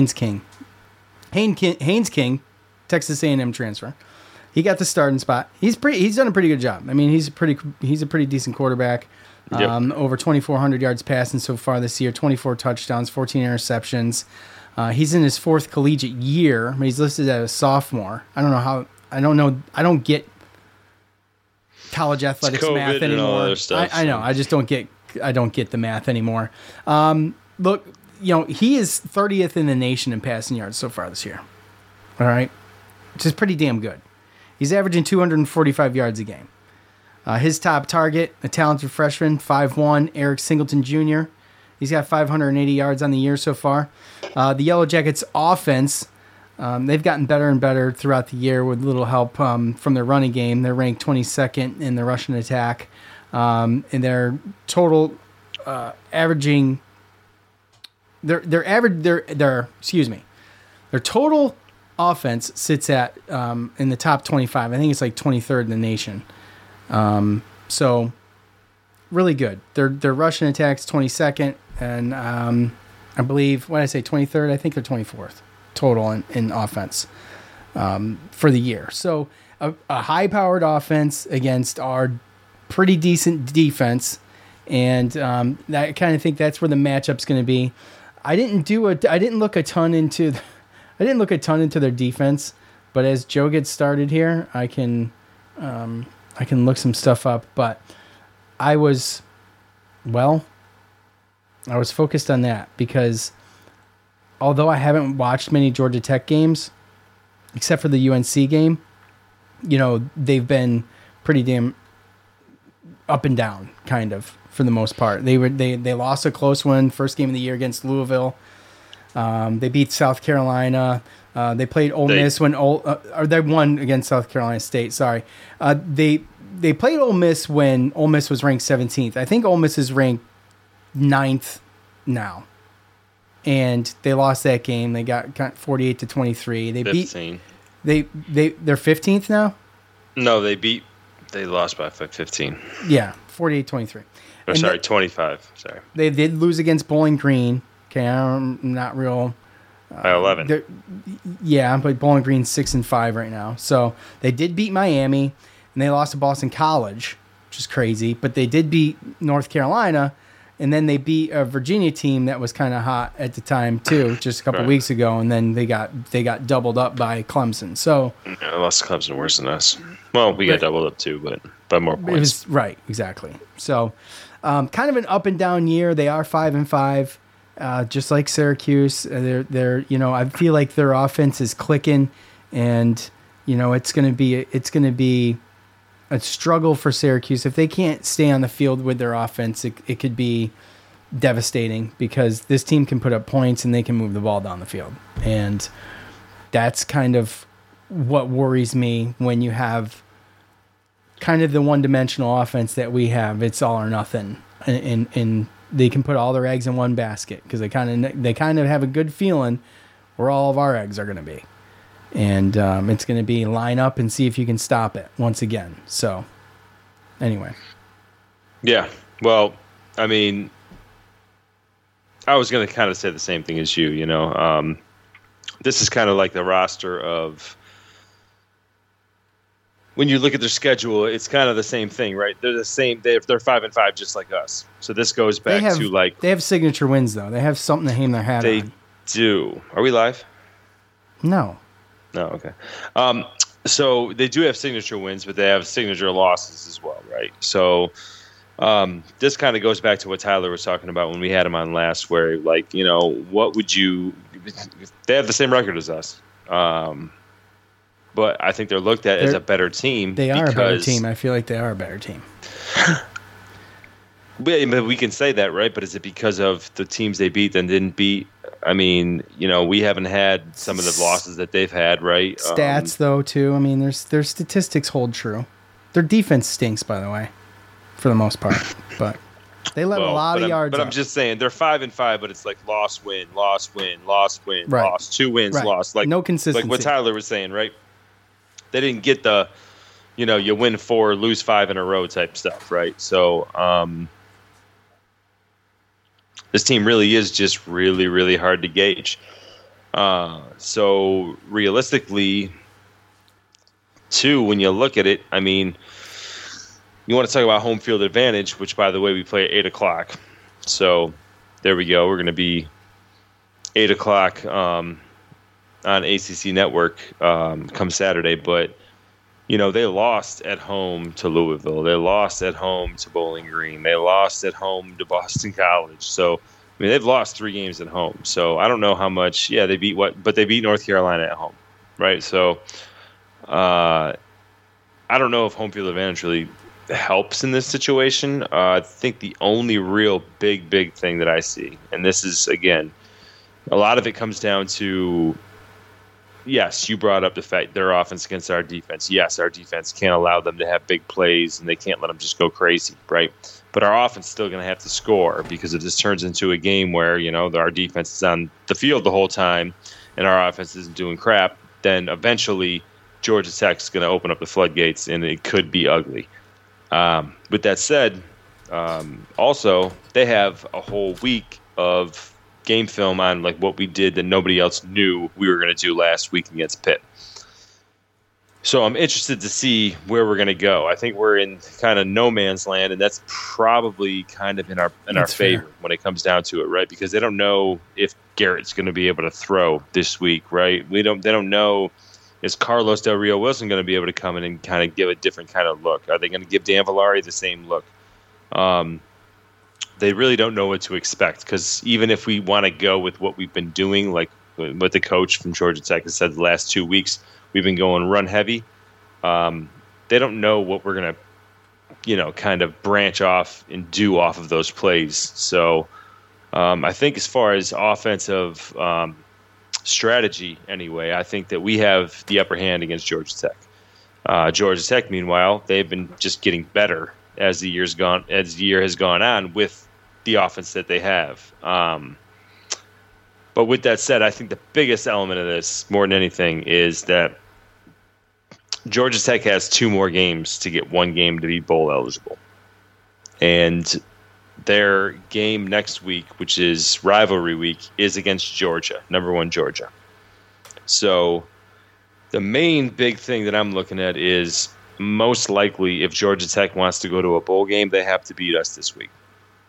Texas A&M transfer. He got the starting spot. He's done a pretty good job. I mean, he's a pretty decent quarterback. Yep. Over 2,400 yards passing so far this year, 24 touchdowns, 14 interceptions. He's in his 4th collegiate year. I mean, he's listed as a sophomore. I don't get college athletics math anymore. And all other stuff, I know. I just don't get the math anymore. Look, he is 30th in the nation in passing yards so far this year. All right, which is pretty damn good. He's averaging 245 yards a game. His top target, a talented freshman, 5'1", Eric Singleton Jr. He's got 580 yards on the year so far. The Yellow Jackets offense, they've gotten better and better throughout the year with little help from their running game. They're ranked 22nd in the rushing attack. and their total averaging. Their total offense sits at in the top 25. I think it's like 23rd in the nation. So really good. Their Russian attack's 22nd, and I believe, what did I say, 23rd? I think they're 24th total in offense for the year. So a high-powered offense against our pretty decent defense, and I kind of think that's where the matchup's going to be. I didn't look a ton into their defense, but as Joe gets started here, I can look some stuff up. But I was focused on that because although I haven't watched many Georgia Tech games, except for the UNC game, they've been pretty damn up and down, kind of, for the most part. They lost a close one, first game of the year against Louisville. They beat South Carolina. They played Ole Miss they won against South Carolina State. Sorry, they played Ole Miss when Ole Miss was ranked 17th. I think Ole Miss is ranked 9th now, and they lost that game. They got 48-23. They 15. They're 15th now. No, they lost by 15. Yeah, 48-23. Or sorry, 25. Sorry. They did lose against Bowling Green. Okay, I'm not real. By 11. Yeah, but Bowling Green's 6-5 right now. So they did beat Miami, and they lost to Boston College, which is crazy. But they did beat North Carolina, and then they beat a Virginia team that was kind of hot at the time too, just a couple weeks ago. And then they got doubled up by Clemson. So yeah, lost to Clemson worse than us. Well, we got doubled up too, but by more points. It was, right, exactly. So kind of an up and down year. They are 5-5. Just like Syracuse, they're I feel like their offense is clicking, and it's going to be a struggle for Syracuse if they can't stay on the field with their offense. It could be devastating because this team can put up points and they can move the ball down the field, and that's kind of what worries me when you have kind of the one-dimensional offense that we have. It's all or nothing, and they can put all their eggs in one basket because they kind of have a good feeling where all of our eggs are going to be. And it's going to be line up and see if you can stop it once again. So, anyway. Yeah. Well, I mean, I was going to kind of say the same thing as you, This is kind of like the roster of... When you look at their schedule, it's kind of the same thing, right? They're the same. They're 5-5, just like us. So this goes back to like they have signature wins though. They have something to hang their hat on. They do. Are we live? No. Okay. So they do have signature wins, but they have signature losses as well, right? So this kind of goes back to what Tyler was talking about when we had him on last, where like what would you? They have the same record as us. But I think they're looked at as a better team. They are a better team. I feel like they are a better team. But we can say that, right? But is it because of the teams they beat and didn't beat? I mean, we haven't had some of the losses that they've had, right? Stats, though, too. I mean, their statistics hold true. Their defense stinks, by the way, for the most part. But they let a lot of yards. But I'm just saying they're 5-5, but it's like loss, win, loss, win, loss, win, loss, 2 wins, loss. Like no consistency. Like what Tyler was saying, right? They didn't get the, you win 4, lose 5 in a row type stuff, right? So this team really is just really, really hard to gauge. So realistically, too, when you look at it, I mean, you want to talk about home field advantage, which, by the way, we play at 8 o'clock. So there we go. We're going to be 8 o'clock on ACC Network come Saturday, but they lost at home to Louisville. They lost at home to Bowling Green. They lost at home to Boston College. So I mean, they've lost 3 games at home. So I don't know how much. Yeah, they beat but they beat North Carolina at home, right? So I don't know if home field advantage really helps in this situation. I think the only real big thing that I see, and this is again, a lot of it comes down to yes, you brought up the fact their offense against our defense. Yes, our defense can't allow them to have big plays, and they can't let them just go crazy, right? But our offense is still going to have to score, because if this turns into a game where, our defense is on the field the whole time and our offense isn't doing crap, then eventually Georgia Tech's going to open up the floodgates, and it could be ugly. With that said, also, they have a whole week of game film on like what we did that nobody else knew we were going to do last week against Pitt. So I'm interested to see where we're going to go. I think we're in kind of no man's land, and that's probably kind of in our favor when it comes down to it, right? Because they don't know if Garrett's going to be able to throw this week, right? They don't know, is Carlos Del Rio Wilson going to be able to come in and kind of give a different kind of look? Are they going to give Dan Villari the same look? They really don't know what to expect, because even if we want to go with what we've been doing, like what the coach from Georgia Tech has said the last 2 weeks, we've been going run heavy. They don't know what we're going to, kind of branch off and do off of those plays. So I think as far as offensive strategy anyway, I think that we have the upper hand against Georgia Tech. Georgia Tech, meanwhile, they've been just getting better as the year has gone on with the offense that they have. But with that said, I think the biggest element of this, more than anything, is that Georgia Tech has 2 more games to get 1 game to be bowl eligible. And their game next week, which is rivalry week, is against Georgia, number 1 Georgia. So the main big thing that I'm looking at is most likely if Georgia Tech wants to go to a bowl game, they have to beat us this week.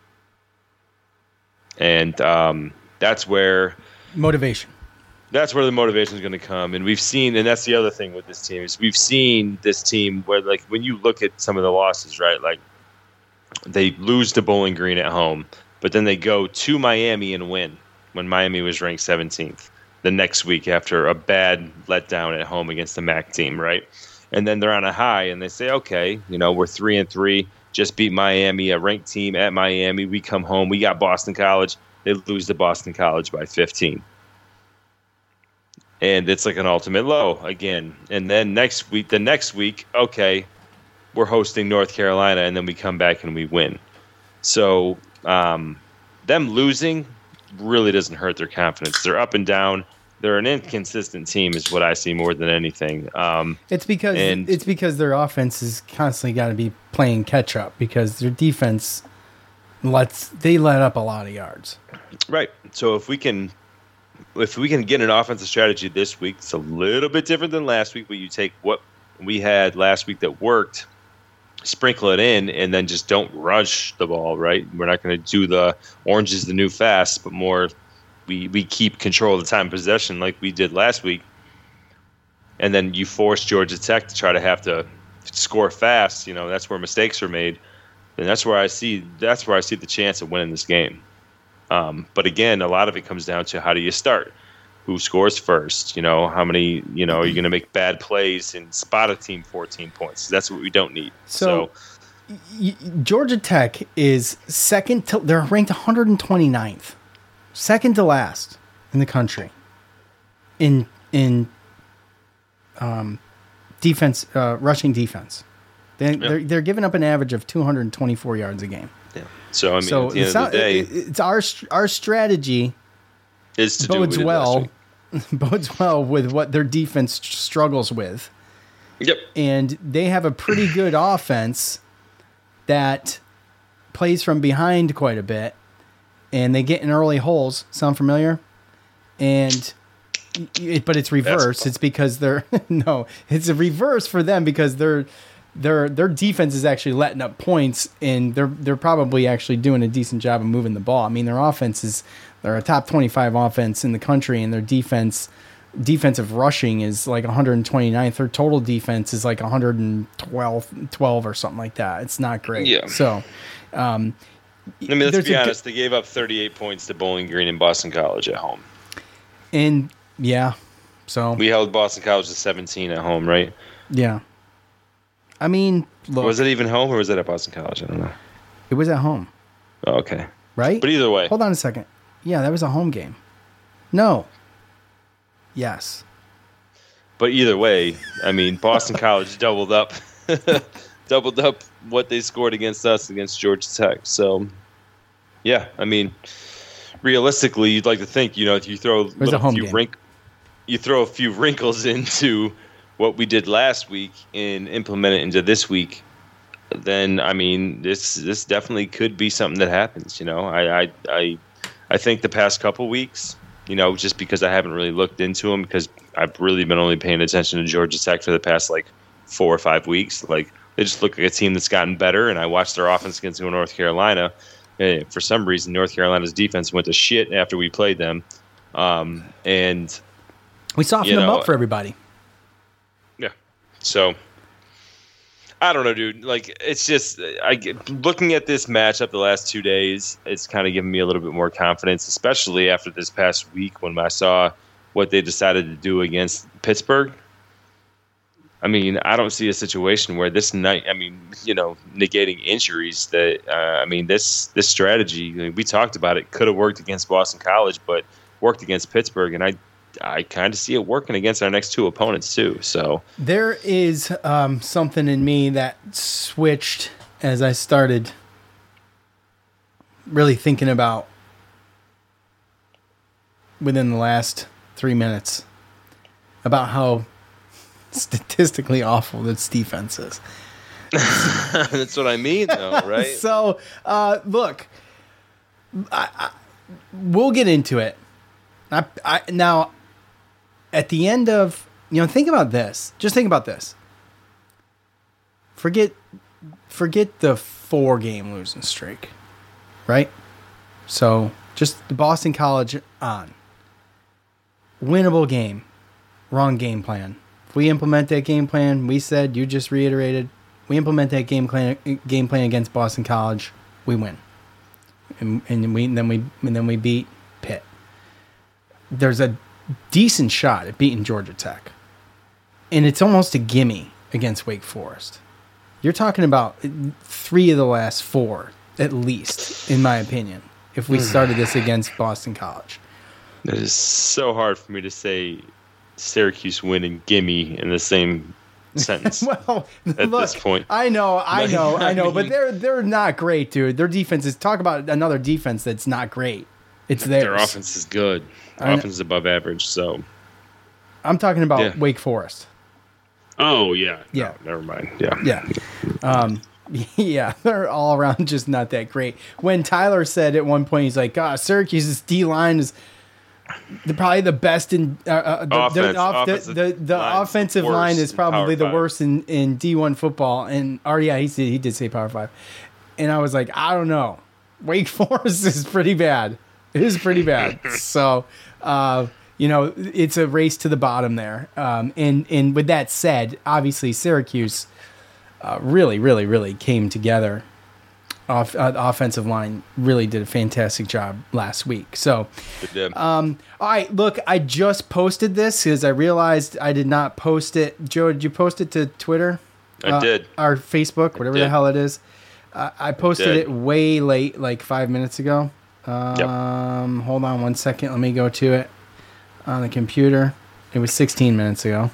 And that's where the motivation is going to come. And we've seen, and that's the other thing with this team, is we've seen this team where, like, when you look at some of the losses, right, like they lose to Bowling Green at home, but then they go to Miami and win when Miami was ranked 17th the next week after a bad letdown at home against the MAC team, right? And then they're on a high and they say, okay, we're 3-3, just beat Miami, a ranked team at Miami. We come home, we got Boston College. They lose to Boston College by 15. And it's like an ultimate low again. And then the next week, okay, we're hosting North Carolina, and then we come back and we win. So them losing really doesn't hurt their confidence. They're up and down. They're an inconsistent team is what I see more than anything. It's because their offense is constantly got to be playing catch up, because their defense let up a lot of yards. Right. So if we can get an offensive strategy this week, it's a little bit different than last week, but you take what we had last week that worked, sprinkle it in, and then just don't rush the ball, right? We're not going to do the orange is the new fast, but more we keep control of the time of possession like we did last week. And then you force Georgia Tech to try to have to score fast. That's where mistakes are made. And that's where I see the chance of winning this game. But again, a lot of it comes down to how do you start? Who scores first? How many, are you going to make bad plays and spot a team 14 points? That's what we don't need. So Georgia Tech is they're ranked 129th, second to last in the country in defense, rushing defense. They're giving up an average of 224 yards a game. Yeah. So at the end of the day, it's our strategy is to bodes well with what their defense struggles with. Yep. And they have a pretty good offense that plays from behind quite a bit, and they get in early holes. Sound familiar? But it's reverse. It's because it's a reverse for them, because their defense is actually letting up points, and they're probably actually doing a decent job of moving the ball. I mean, their offense they're a top 25 offense in the country, and their defensive rushing is like 129th. Their total defense is like 112 or something like that. It's not great. Yeah. So, let's be honest. They gave up 38 points to Bowling Green and Boston College at home. And yeah, so we held Boston College to 17 at home, right? Yeah. I mean, look, was it even home or was it at Boston College? I don't know. It was at home. Oh, okay. Right? But either way. Hold on a second. Yeah, that was a home game. No. Yes. But either way, I mean, Boston College doubled up what they scored against us against Georgia Tech. So, yeah, I mean, realistically, you'd like to think, if you throw a few wrinkles into what we did last week and implement it into this week, then I mean, this definitely could be something that happens. I think the past couple weeks, just because I haven't really looked into them, because I've really been only paying attention to Georgia Tech for the past 4 or 5 weeks. Like, they just look like a team that's gotten better, and I watched their offense against North Carolina. And for some reason, North Carolina's defense went to shit after we played them, and we softened them up for everybody. Yeah, so I don't know, dude. It's just looking at this matchup the last 2 days, it's kind of given me a little bit more confidence, especially after this past week when I saw what they decided to do against Pittsburgh. I mean, I don't see a situation where this night, negating injuries, that this strategy, we talked about it, could have worked against Boston College, but worked against Pittsburgh, and I kind of see it working against our next two opponents too. So there is something in me that switched as I started really thinking about within the last 3 minutes about how statistically awful this defense is. That's what I mean, though, right? So, look, we'll get into it. Now, at the end of, think about this. Just think about this. Forget the 4-game losing streak, right? So, just the Boston College on. Winnable game. Wrong game plan. If we implement that game plan, we said, you just reiterated, we implement that game plan against Boston College, we win. And then we beat Pitt. There's a decent shot at beating Georgia Tech. And it's almost a gimme against Wake Forest. You're talking about 3 of the last 4, at least, in my opinion, if we started this against Boston College. It is so hard for me to say Syracuse winning gimme in the same sentence. Well, at look, this point. I know, but they're not great, dude. Their defense is, talk about another defense that's not great. It's theirs. Their offense is good. Their offense is above average, so. I'm talking about Wake Forest. Oh, yeah. Yeah. No, never mind. Yeah. Yeah. Yeah, they're all around just not that great. When Tyler said at one point, he's like, God, Syracuse's D-line is probably the best in the offensive line is probably the worst in D1 football. And he did say Power 5. And I was like, I don't know. Wake Forest is pretty bad. It is pretty bad. So, it's a race to the bottom there. And with that said, obviously Syracuse really, really, really came together. The offensive line really did a fantastic job last week. So, all right, look, I just posted this because I realized I did not post it. Joe, did you post it to Twitter? I did. Our Facebook, whatever the hell it is. I posted it way late, like 5 minutes ago. Hold on 1 second. Let me go to it on the computer. It was 16 minutes ago.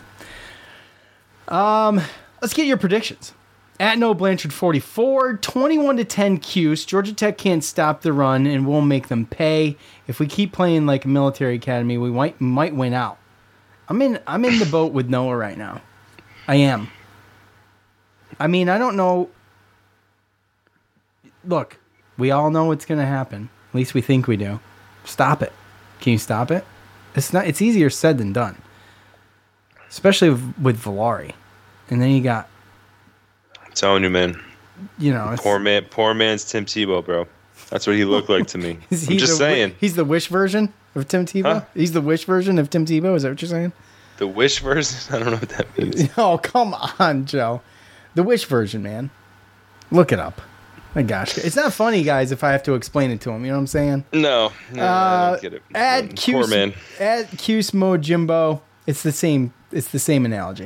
Let's get your predictions. At No Blanchard 44, 21-10 Cuse. Georgia Tech can't stop the run, and we'll make them pay. If we keep playing like a military academy, we might win out. I'm in the boat with Noah right now. I am. I mean, I don't know. Look, we all know what's going to happen. At least we think we do. Stop it. Can you stop it? It's easier said than done. Especially with Valari. And then you got, I'm telling you, man. Poor man's Tim Tebow, bro. That's what he looked like to me. I'm just saying. He's the Wish version of Tim Tebow? Huh? He's the Wish version of Tim Tebow? Is that what you're saying? The Wish version? I don't know what that means. Oh, come on, Joe. The Wish version, man. Look it up. My gosh. It's not funny, guys, if I have to explain it to him. You know what I'm saying? No, I don't get it. At Cuse Mojimbo, it's the same analogy.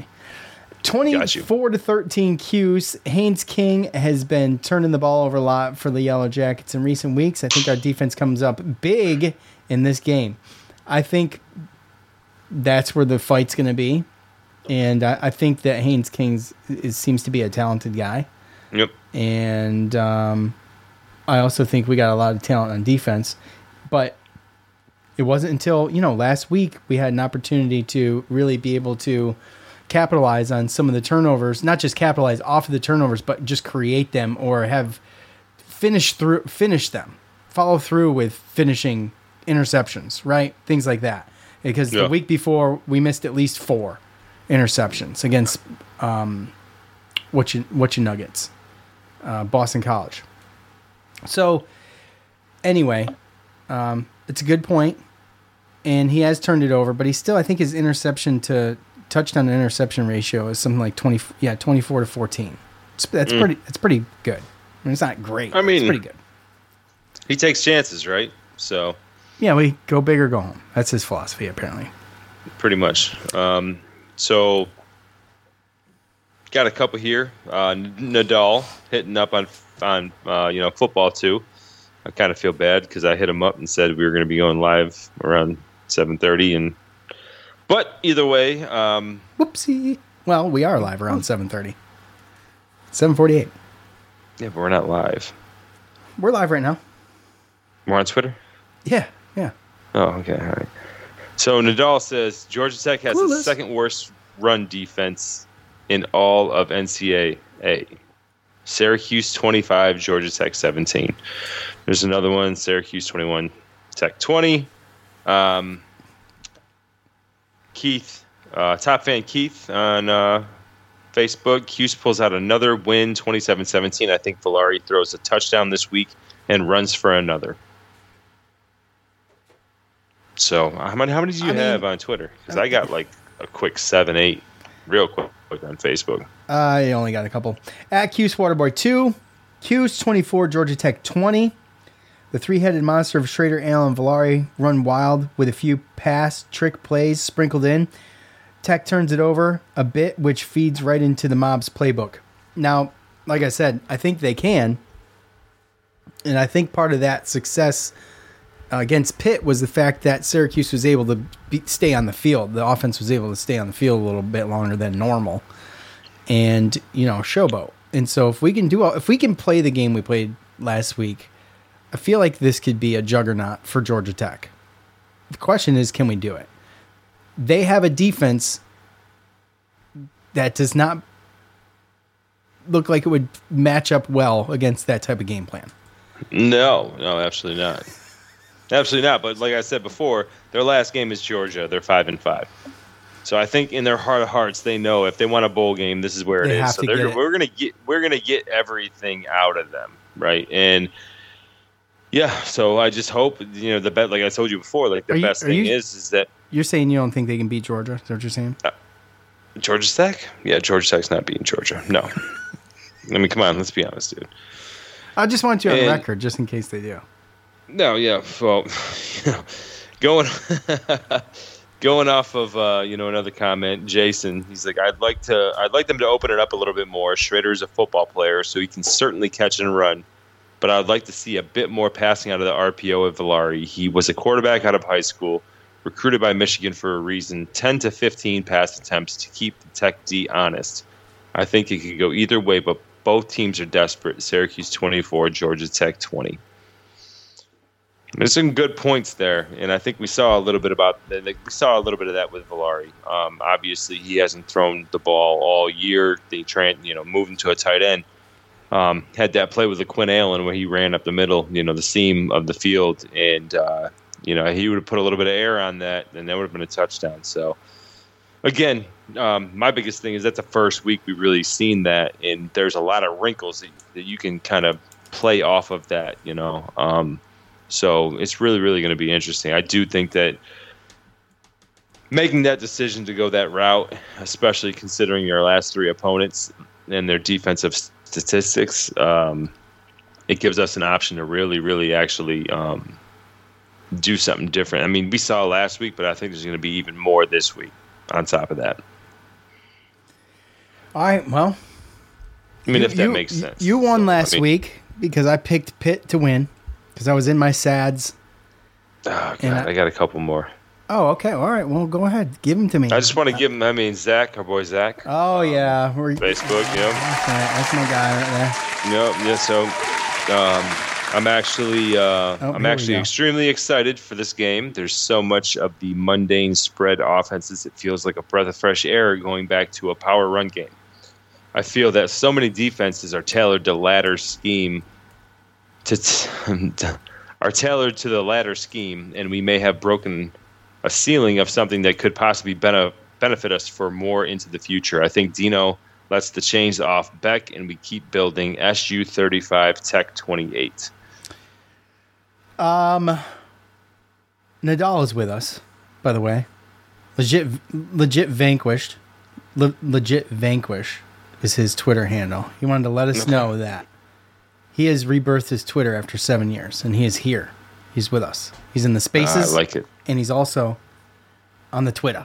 24-13 Cuse. Haynes King has been turning the ball over a lot for the Yellow Jackets in recent weeks. I think our defense comes up big in this game. I think that's where the fight's going to be. And I think that Haynes King seems to be a talented guy. Yep. And I also think we got a lot of talent on defense. But it wasn't until, last week we had an opportunity to really be able to capitalize on some of the turnovers. Not just capitalize off of the turnovers, but just create them or have finish them. Follow through with finishing interceptions, right? Things like that. Because the week before, we missed at least 4 interceptions against what you Nuggets, Boston College. So, anyway, it's a good point, and he has turned it over, but he still, I think his interception to touchdown to interception ratio is something like 24 to 14. That's pretty good. I mean, it's not great. I mean, it's pretty good. He takes chances, right? So, yeah, we go big or go home. That's his philosophy, apparently. Pretty much. So, got a couple here. Nadal hitting up on football too. I kind of feel bad because I hit him up and said we were going to be going live around 7:30, but either way, whoopsie. Well, we are live around 7:30. 7:48. Yeah, but we're not live. We're live right now. We're on Twitter? Yeah. Oh, okay. All right. So Nadal says Georgia Tech has the second worst run defense in all of NCAA. Syracuse 25, Georgia Tech 17. There's another one, Syracuse 21, Tech 20. Keith, Top Fan Keith on Facebook. Cuse pulls out another win, 27-17. I think Villari throws a touchdown this week and runs for another. So, how many do you have on Twitter? Because I got like a quick 7, 8, real quick on Facebook. I only got a couple. At Cuse Waterboy 2, Cuse 24, Georgia Tech 20. The three-headed monster of Schrader, Allen, Villari run wild with a few pass trick plays sprinkled in. Tech turns it over a bit, which feeds right into the Mob's playbook. Now, like I said, I think they can. And I think part of that success against Pitt was the fact that Syracuse was able to stay on the field. The offense was able to stay on the field a little bit longer than normal. And, showboat. And so if we can play the game we played last week, I feel like this could be a juggernaut for Georgia Tech. The question is, can we do it? They have a defense that does not look like it would match up well against that type of game plan. No, absolutely not. Absolutely not. But like I said before, their last game is Georgia. They're 5-5. So I think in their heart of hearts, they know if they want a bowl game, this is where it is. So we're gonna get everything out of them, right? And yeah, so I just hope the bet. Like I told you before, like the best thing is that you're saying you don't think they can beat Georgia. Is that what you're saying? Georgia Tech? Yeah, Georgia Tech's not beating Georgia. No. I mean, come on, let's be honest, dude. I just want you on the record, just in case they do. No, yeah, well, going off of another comment, Jason, he's like, I'd like them to open it up a little bit more. Schrader's a football player, so he can certainly catch and run, but I'd like to see a bit more passing out of the RPO of Villari. He was a quarterback out of high school, recruited by Michigan for a reason. 10 to 15 pass attempts to keep the Tech D honest. I think it could go either way, but both teams are desperate. Syracuse 24, Georgia Tech 20. There's some good points there, and I think we saw a little bit of that with Villari. Obviously, he hasn't thrown the ball all year. They moved him to a tight end. Had that play with Quinn Allen where he ran up the middle, the seam of the field, and he would have put a little bit of air on that, and that would have been a touchdown. So, again, my biggest thing is that's the first week we've really seen that, and there's a lot of wrinkles that you can kind of play off of that, So it's really, really going to be interesting. I do think that making that decision to go that route, especially considering your last 3 opponents and their defensive statistics, it gives us an option to really, really actually do something different. I mean, we saw last week, but I think there's going to be even more this week on top of that. All right, well. I mean, if that makes sense. You won last week because I picked Pitt to win. Because I was in my sads. Oh, God, I got a couple more. Oh, okay. All right. Well, go ahead. Give them to me. I just want to give him. I mean, Zach, our boy Zach. Oh yeah, Facebook. Yep. That's my guy right there. Yep. Yeah. So, I'm actually extremely excited for this game. There's so much of the mundane spread offenses. It feels like a breath of fresh air going back to a power run game. I feel that so many defenses are tailored to ladder scheme. Are tailored to the ladder scheme, and we may have broken a ceiling of something that could possibly benefit us for more into the future. I think Dino lets the chains off Beck, and we keep building SU 35 Tech 28. Nadal is with us, by the way. Legit vanquished. Legit vanquish is his Twitter handle. He wanted to let us know that he has rebirthed his Twitter after 7 years, and he is here. He's with us. He's in the spaces. I like it. And he's also on the Twitter.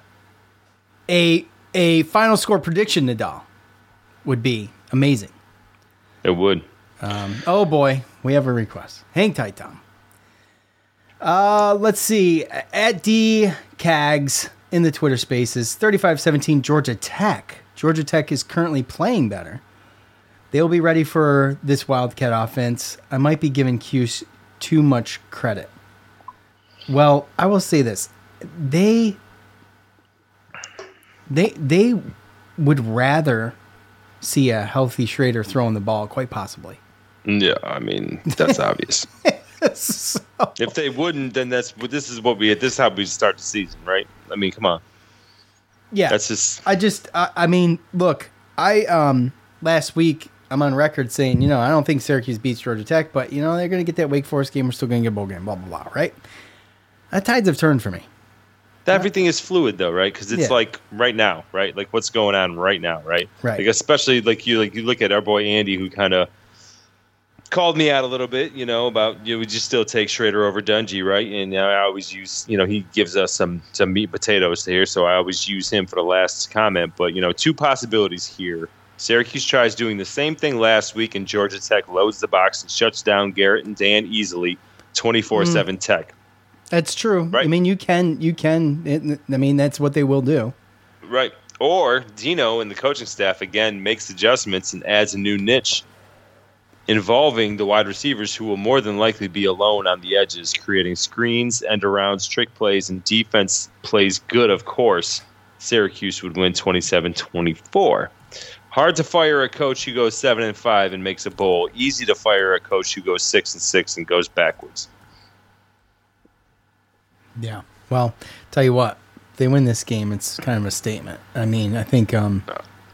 A final score prediction, Nadal, would be amazing. It would. Oh boy, we have a request. Hang tight, Tom. Let's see. At D Cags in the Twitter spaces, 35-17 Georgia Tech. Georgia Tech is currently playing better. They'll be ready for this Wildcat offense. I might be giving Cuse too much credit. Well, I will say this. They would rather see a healthy Schrader throwing the ball, quite possibly. Yeah, I mean, that's obvious. So, If they wouldn't, then this is how we start the season, right? I mean, come on. yeah, That's just I mean, look, last week I'm on record saying, I don't think Syracuse beats Georgia Tech, but they're going to get that Wake Forest game. We're still going to get a bowl game, blah, blah, blah, right? The tides have turned for me. everything is fluid though, right? Because it's Yeah. like right now, right? Like what's going on right now, right? Right. Like especially like you look at our boy Andy, who kind of called me out a little bit, about we just still take Schrader over Dungy, right? And I always use, he gives us some meat and potatoes here, so I always use him for the last comment. But two possibilities here. Syracuse tries doing the same thing last week, and Georgia Tech loads the box and shuts down Garrett and Dan easily, 24/7 Tech. That's true. Right. I mean, you can. That's what they will do. Right. Or Dino and the coaching staff again makes adjustments and adds a new niche involving the wide receivers, who will more than likely be alone on the edges, creating screens, end-arounds, trick plays, and defense plays good, of course. Syracuse would win 27-24. Hard to fire a coach who goes 7-5 and makes a bowl. Easy to fire a coach who goes 6-6 and goes backwards. Yeah. Well, tell you what, if they win this game, it's kind of a statement. I mean, I think, it's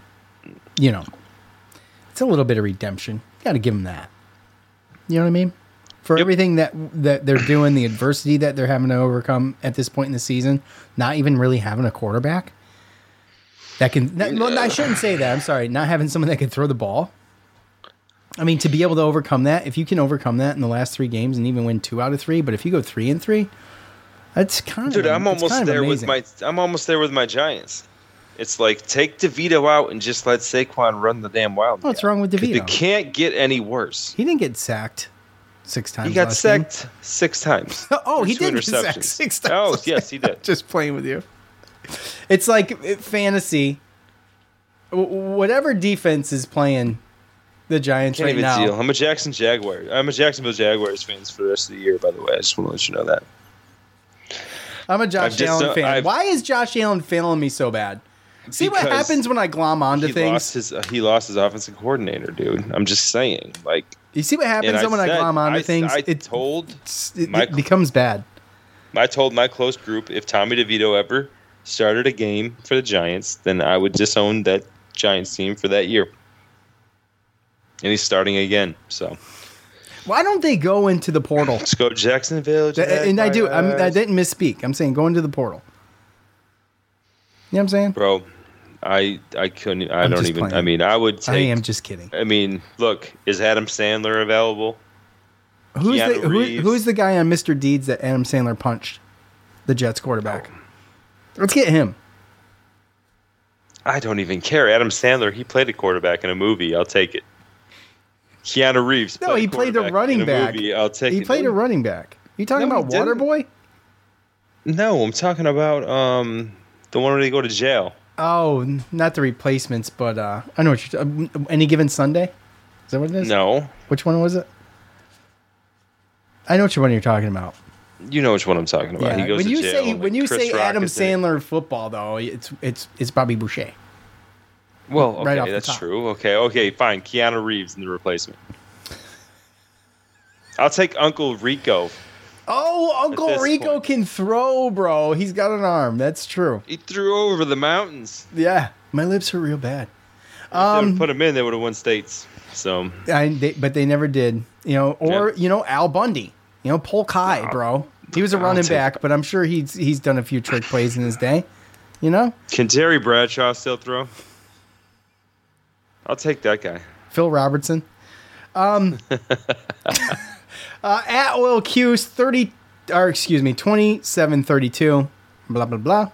a little bit of redemption. You got to give them that. You know what I mean? For everything that they're doing, the adversity that they're having to overcome at this point in the season, not even really having a quarterback that can. I shouldn't say that. I'm sorry. Not having someone that can throw the ball. I mean, to be able to overcome that, if you can overcome that in the last 3 games and even win 2 out of 3, but if you go 3-3, that's kind of. Dude, I'm almost there amazing. I'm almost there with my Giants. It's like, take DeVito out and just let Saquon run the damn Wildcat. What's wrong with DeVito? It can't get any worse. He didn't get sacked 6 times. He got last game. sacked 6 times. Oh, he For 2 did get sacked interceptions. 6 times. Oh, yes, he did. Just playing with you. It's like fantasy. Whatever defense is playing the Giants Can't right even now. deal. I'm a Jacksonville Jaguars fans for the rest of the year, by the way. I just want to let you know that. I'm a Josh Allen fan. Why is Josh Allen failing me so bad? See what Because happens when I glom onto things? He lost his offensive coordinator, dude. I'm just saying. Like, You see what happens when I glom onto things? It becomes bad. I told my close group, if Tommy DeVito ever started a game for the Giants, then I would disown that Giants team for that year. And he's starting again, so. Why don't they go into the portal? Let's go Jacksonville. And I didn't misspeak. I'm saying go into the portal. You know what I'm saying? Bro, I couldn't. I don't even. playing. I mean, I would take. I am just kidding. I mean, look, is Adam Sandler available? Who's the guy on Mr. Deeds that Adam Sandler punched? The Jets quarterback. Let's get him. I don't even care. Adam Sandler, he played a quarterback in a movie. I'll take it. Keanu Reeves. No, he played a running back. Movie. I'll take it. He played a running back. You talking No, about he didn't. Waterboy? No, I'm talking about the one where they go to jail. Oh, not the replacements, but I know what you're. Any Given Sunday? Is that what it is? No. Which one was it? I know which one you're talking about. You know which one I'm talking about. Yeah. He goes when to you jail. say and, when you Chris say Rock Adam is in it. Sandler football, though, it's Bobby Boucher. Well, okay, right off the that's top. true. Okay, fine. Keanu Reeves in the replacement. I'll take Uncle Rico. Oh, Uncle this Rico point. can throw, bro. He's got an arm. That's true. He threw over the mountains. Yeah, my lips hurt real bad. If they would have put him in, they would have won states. So But they never did. Al Bundy. Polk High, bro. He was a running take back, but I'm sure he's done a few trick plays in his day. Can Terry Bradshaw still throw? I'll take that guy. Phil Robertson. At Oil Q's 2732. Blah blah blah.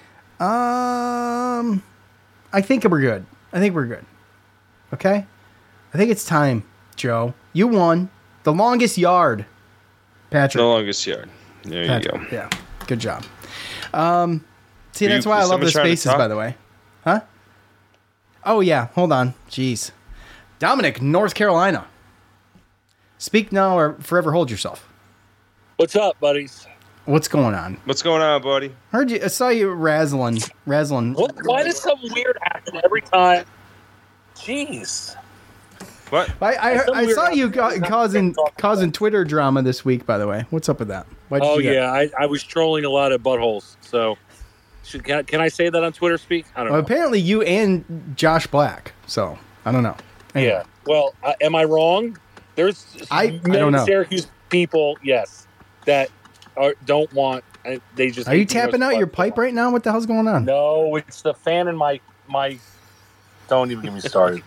I think we're good. Okay? I think it's time, Joe. You won the longest yard. Patrick. The longest yard. There you Patrick. go. Yeah. Good job. See, that's why I is love the someone trying to spaces, talk? by the way. Huh? Oh, yeah. Hold on. Jeez. Dominic, North Carolina. Speak now or forever hold yourself. What's up, buddies? What's going on? What's going on, buddy? I saw you razzling. Why does something weird happen every time? Jeez. What? I saw you causing Twitter drama this week, by the way. What's up with that? I was trolling a lot of buttholes. So, can I say that on Twitter speak? I don't know. Apparently, you and Josh Black. So I don't know. Anyway. Yeah. Well, am I wrong? There's I don't know. Syracuse people, yes, that don't want. They just Are you tapping out your pipe right now? What the hell's going on? No, it's the fan in my. Don't even get me started.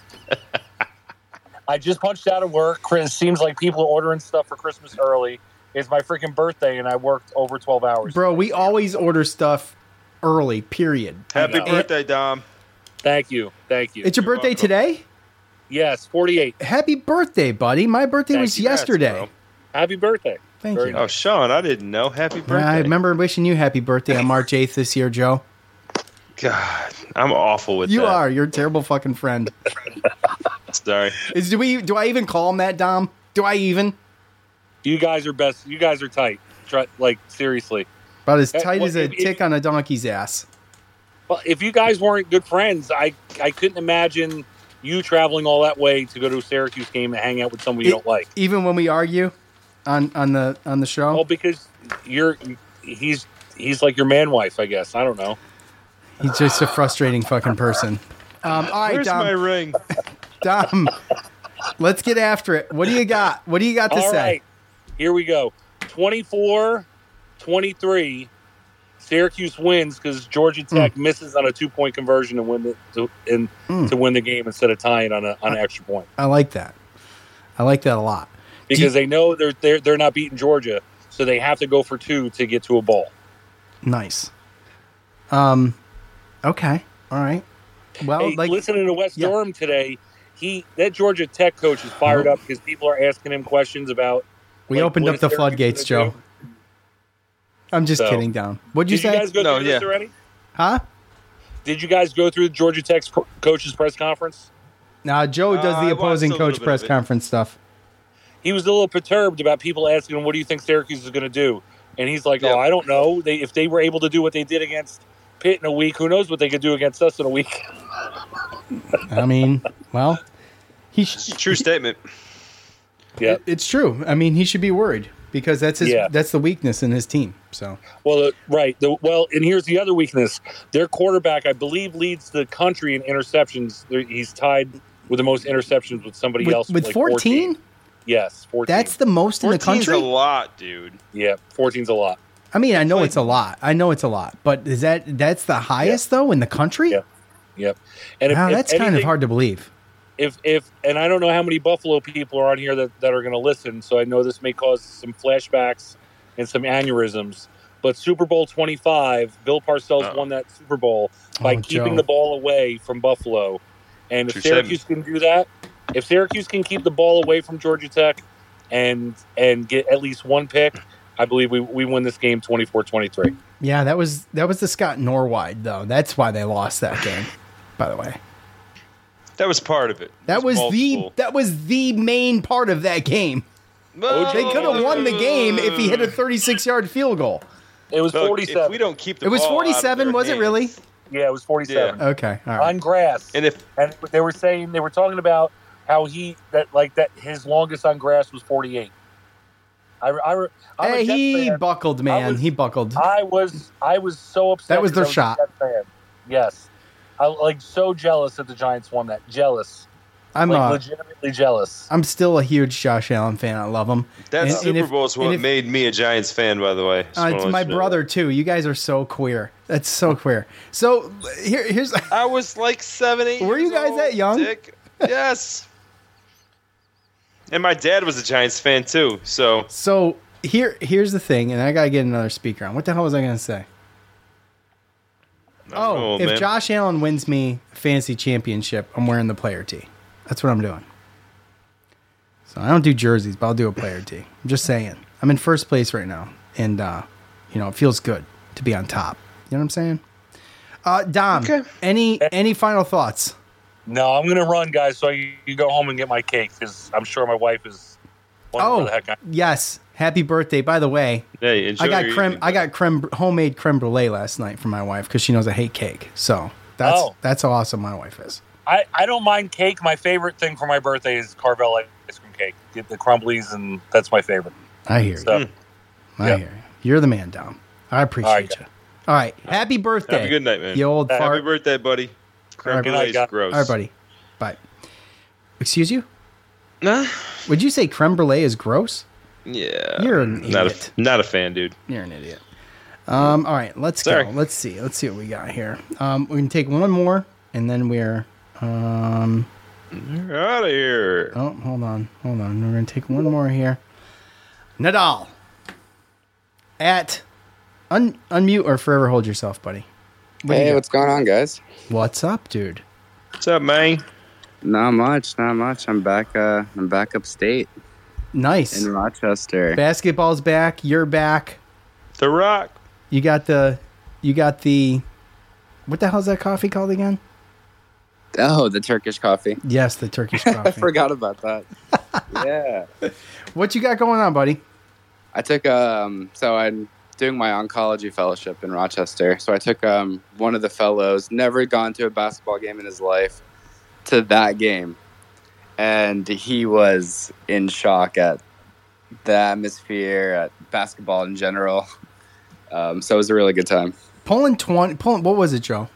I just punched out of work. Chris, seems like people are ordering stuff for Christmas early. It's my freaking birthday, and I worked over 12 hours. Bro, we always order stuff early, period. Happy birthday, Dom. Thank you. It's your birthday today? Yes, 48. Happy birthday, buddy. My birthday was yesterday. Bro. Happy birthday. Thank Very you. nice. Oh, Sean, I didn't know. Happy birthday. I remember wishing you happy birthday on March 8th this year, Joe. God, I'm awful with that. You are. You're a terrible fucking friend. Sorry. Do I even call him that, Dom? Do I even? You guys are best. You guys are tight. Seriously. About as tight well, as a tick on a donkey's ass. Well, if you guys weren't good friends, I couldn't imagine you traveling all that way to go to a Syracuse game and hang out with someone you don't like. Even when we argue on the show? Well, because he's like your man wife, I guess. I don't know. He's just a frustrating fucking person. All right, Where's Dom. my ring? Dom, let's get after it. What do you got? What do you got to All say? right. Here we go. 24-23. Syracuse wins because Georgia Tech misses on a 2-point conversion and to win the game instead of tying on an extra point. I like that. I like that a lot. Because they know they're not beating Georgia, so they have to go for 2 to get to a bowl. Nice. Okay. All right. Well, Hey, listening to Wes Durham today, that Georgia Tech coach is fired up because people are asking him questions about. We opened what up the is Syracuse floodgates, gonna Joe. do? I'm just kidding, Dom. What'd you Did say? you guys go through this already? Huh? Did you guys go through Georgia Tech's coach's press conference? Nah, Joe does I the opposing watched a little coach bit press of it. conference stuff. He was a little perturbed about people asking him, "What do you think Syracuse is going to do?" And he's like, Yeah. "Oh, I don't know. If they were able to do what they did against Pitt in a week, who knows what they could do against us in a week?" I mean, well, It's a true statement. Yeah. it's true. I mean, he should be worried because that's the weakness in his team. So, Well, right. And here's the other weakness. Their quarterback, I believe, leads the country in interceptions. He's tied with the most interceptions with somebody else. with like 14? Yes, 14. That's the most in the 14's country? a lot, dude. Yeah, 14's a lot. I mean, I know it's a lot. But that's the highest though in the country? Yeah. Yep. And Wow, that's kind of hard to believe. If and I don't know how many Buffalo people are on here that are going to listen, so I know this may cause some flashbacks and some aneurysms. But Super Bowl 25, Bill Parcells won that Super Bowl by keeping Joe. the ball away from Buffalo. And if True Syracuse can do that, if Syracuse can keep the ball away from Georgia Tech and get at least one pick, I believe we win this game 24-23. Yeah, that was the Scott Norwide though. That's why they lost that game. By the way, That was part of it. that was multiple. the main part of that game. They could have won the game if he hit a 36-yard field goal. It was Look, 47. If we don't keep the It was ball out of 47, their was it hands- really? Yeah, it was 47. Okay, all right. On grass. And if they were talking about how that his longest on grass was 48. I'm a Hey, Jets he fan. buckled, man. He buckled. I was so upset. That was their because I shot. a Jets fan. Yes, I so jealous that the Giants won that. Jealous. I'm legitimately jealous. I'm still a huge Josh Allen fan. I love him. that And- Super and if- Bowl is what and if- made me a Giants fan, by the way. It's my brother too. You guys are so queer. That's so queer. So here's. I was like 7, 8 Were you years guys old, that young? Dick. Yes. And my dad was a Giants fan too. So Here's the thing, and I gotta get another speaker on. What the hell was I gonna say? Oh, if man. Josh Allen wins me a fantasy championship, I'm wearing the player tee. That's what I'm doing. So I don't do jerseys, but I'll do a player tee. I'm just saying. I'm in first place right now, and it feels good to be on top. You know what I'm saying? Dom, any final thoughts? No, I'm gonna run, guys. So you go home and get my cake because I'm sure my wife is. wondering where the heck yes. Happy birthday! By the way, hey, enjoy I got your creme. evening. I got homemade creme brulee last night for my wife because she knows I hate cake. So that's how awesome my wife is. I don't mind cake. My favorite thing for my birthday is Carvel ice cream cake. Get the crumblies, and that's my favorite. I hear you. I hear you. You're the man, Dom. I appreciate you. All right. Happy birthday. Have a good night, man. You old Happy fart. birthday, buddy. Creme All right, brulee is gross. All right, buddy. Bye. Excuse you? Nah. Would you say creme brulee is gross? Yeah. You're an idiot. Not a fan, dude. You're an idiot. All right. Let's Sorry. go. Let's see what we got here. We can take one more, and then we're... You're out of here. Oh, hold on. We're going to take one more here. Nadal. Unmute or forever hold yourself, buddy. Hey, what's going on, guys? What's up, dude? What's up, man? Not much. I'm back upstate Nice. in Rochester. Basketball's back. You're back. The Rock. You got the... What the hell's that coffee called again? Oh, the Turkish coffee. Yes, the Turkish coffee. I forgot about that. Yeah. What you got going on, buddy? I took so I'm doing my oncology fellowship in Rochester. So I took one of the fellows, never gone to a basketball game in his life, to that game. And he was in shock at the atmosphere, at basketball in general. So it was a really good time. Pulling, what was it, Joe?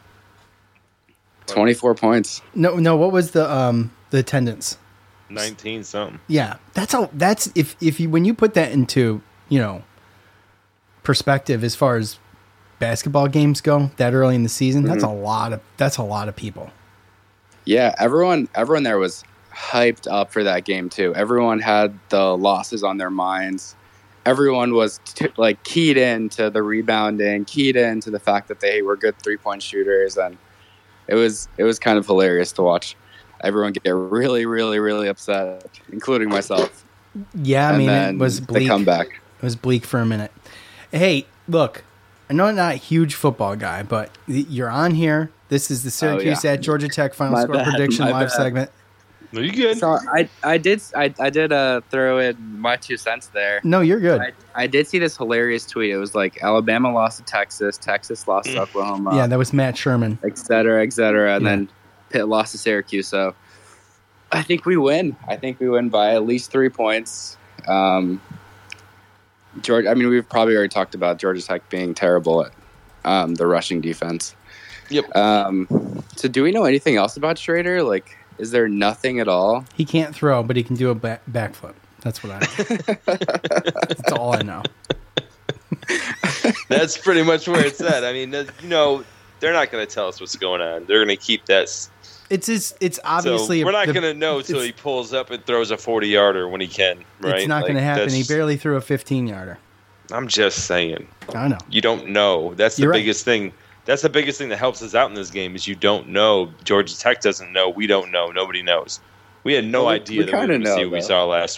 24 points. No, what was the attendance? 19 something. Yeah. That's if you when you put that into, perspective as far as basketball games go that early in the season, that's a lot of people. Yeah, everyone there was hyped up for that game too. Everyone had the losses on their minds. Everyone was keyed in to the rebounding, keyed in to the fact that they were good 3-point shooters, and it was kind of hilarious to watch everyone get really, really, really upset, including myself. Yeah, I mean, it was bleak. The comeback. It was bleak for a minute. Hey, look, I know I'm not a huge football guy, but you're on here. This is the Syracuse at Georgia Tech final My score bad, prediction my live bad. segment. Are you good? So I did throw in my 2 cents there. No, you're good. I did see this hilarious tweet. It was like Alabama lost to Texas, Texas lost to Oklahoma. Yeah, that was Matt Sherman. Et cetera, and then Pitt lost to Syracuse. So I think we win. I think we win by at least 3 points. Georgia. I mean, we've probably already talked about Georgia Tech being terrible at the rushing defense. Yep. So do we know anything else about Schrader? Like, is there nothing at all? He can't throw, but he can do a backflip. That's what that's all I know. That's pretty much where it's at. I mean, they're not going to tell us what's going on. They're going to keep that. It's obviously so we're not going to know until he pulls up and throws a 40-yarder when he can. Right? It's not going to happen. He barely threw a 15-yarder. I'm just saying. I know. You don't know. That's the You're biggest thing. That's the biggest thing that helps us out in this game is you don't know. Georgia Tech doesn't know. We don't know. Nobody knows. We had no idea that we were going to see what we saw last.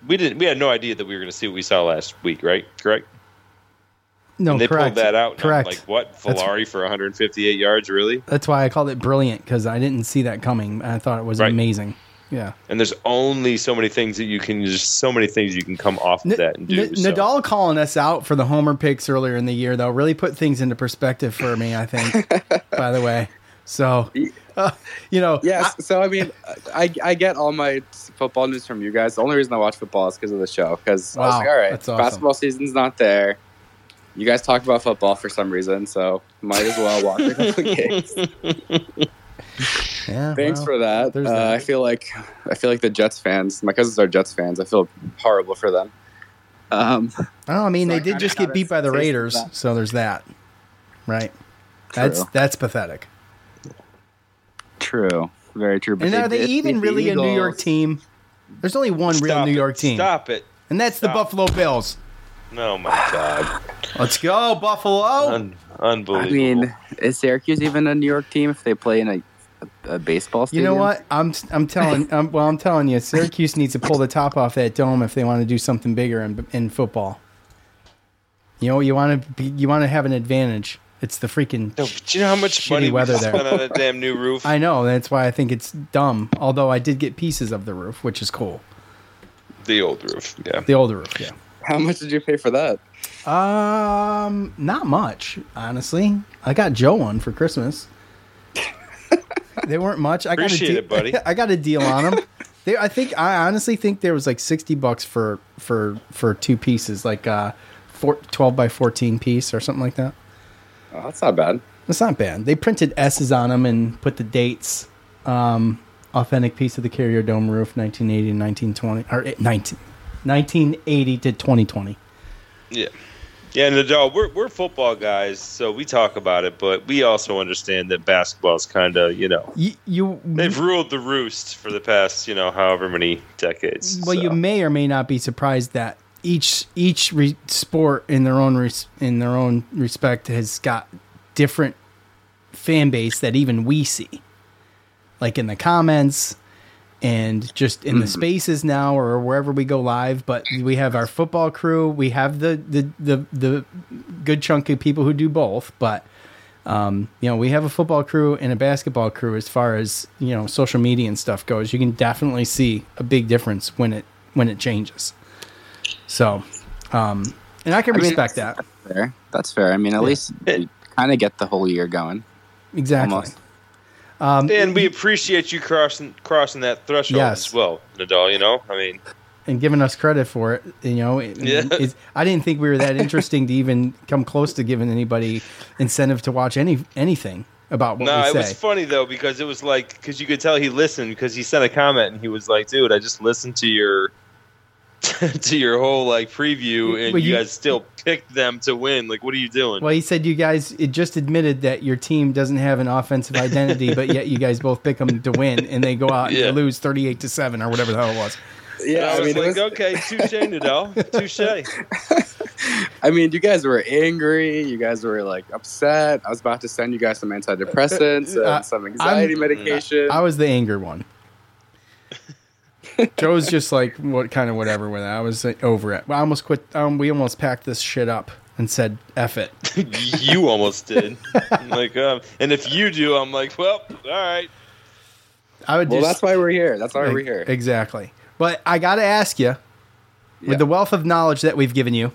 we had no idea that we were going to see what we saw last week, right? Correct? No, and they correct. pulled that out. Correct. Like, what? Volari for 158 yards, really? That's why I called it brilliant, because I didn't see that coming. I thought it was amazing. Yeah. And there's only so many things that you can come off of that and do. Nadal calling us out for the homer picks earlier in the year, though, really put things into perspective for me, I think, by the way. So, Yes. So, I mean, I get all my football news from you guys. The only reason I watch football is because of the show. Because I was like, all right, that's awesome. Basketball season's not there. You guys talk about football for some reason, so might as well watch a couple of games. Yeah, Thanks for that. there's that. I feel like the Jets fans. My cousins are Jets fans. I feel horrible for them. I mean, so they I did kinda just had get beat a by the taste of Raiders, that. so there's that. Right. True. That's pathetic. True. Very true. But And are they did even beat the really a New York Eagles. team? There's only one real New York team. Stop it. And that's the Buffalo Bills. Oh, my God. Let's go, Buffalo. Unbelievable. I mean, is Syracuse even a New York team if they play in a baseball You stadium? know what? I'm telling you, Syracuse needs to pull the top off that dome if they want to do something bigger in football. You know, you want to have an advantage. It's the freaking do you know how much money we weather spent there. on that damn new roof? I know, that's why I think it's dumb. Although I did get pieces of the roof, which is cool. The old roof, yeah. The older roof, yeah. How much did you pay for that? Not much, honestly. I got Joe one for Christmas. They weren't much. Appreciate it, buddy. I got a deal on them. I honestly think there was like $60 for two pieces, like 12 by 14 piece or something like that. Oh, that's not bad. That's not bad. They printed S's on them and put the dates. Authentic piece of the Carrier Dome roof, 1980 to 1920, or 1980 to 2020. Yeah. Yeah, Nadal, we're football guys, so we talk about it, but we also understand that basketball is kind of, they've ruled the roost for the past, however many decades. Well, you may or may not be surprised that each sport in their own respect has got different fan base that even we see, like in the comments and just in the spaces now or wherever we go live. But we have our football crew, we have the good chunk of people who do both, but we have a football crew and a basketball crew as far as social media and stuff goes. You can definitely see a big difference when it changes. So, and I can respect that. That's fair. I mean, at least you kind of get the whole year going. Exactly. Almost. And we appreciate you crossing that threshold as well, Nadal. I mean, and giving us credit for it. I didn't think we were that interesting to even come close to giving anybody incentive to watch anything about what we say. No, it was funny though because it was like because you could tell he listened because he sent a comment and he was like, "Dude, I just listened to your." to your whole preview, and you guys still picked them to win. Like, what are you doing? Well, he said you guys just admitted that your team doesn't have an offensive identity, but yet you guys both pick them to win, and they go out and they lose 38-7 or whatever the hell it was. Yeah, I was okay, touche, Nadal, touche. I mean, you guys were angry. You guys were upset. I was about to send you guys some antidepressants and some anxiety medication. I was the anger one. Joe's just whatever with it. I was over it. I almost quit. We almost packed this shit up and said, F it. You almost did. I'm and if you do, I'm like, well, all right. That's why we're here. That's why we're here. Exactly. But I got to ask you, with the wealth of knowledge that we've given you,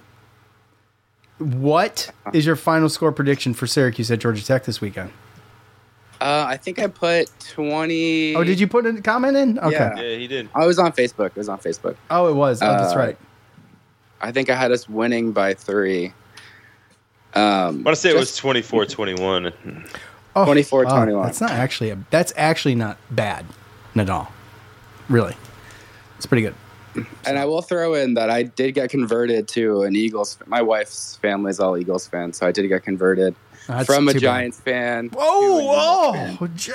what is your final score prediction for Syracuse at Georgia Tech this weekend? I think I put 20. Oh, did you put a comment in? Okay. Yeah, he did. I was on Facebook. It was on Facebook. Oh, it was. Oh, that's right. I think I had us winning by 3. I want to say it was 24-21. Oh, 24-21. That's actually not bad, Nadal. Really. It's pretty good. And I will throw in that I did get converted to an Eagles. My wife's family is all Eagles fans, so I did get converted from a Giants fan. Joe!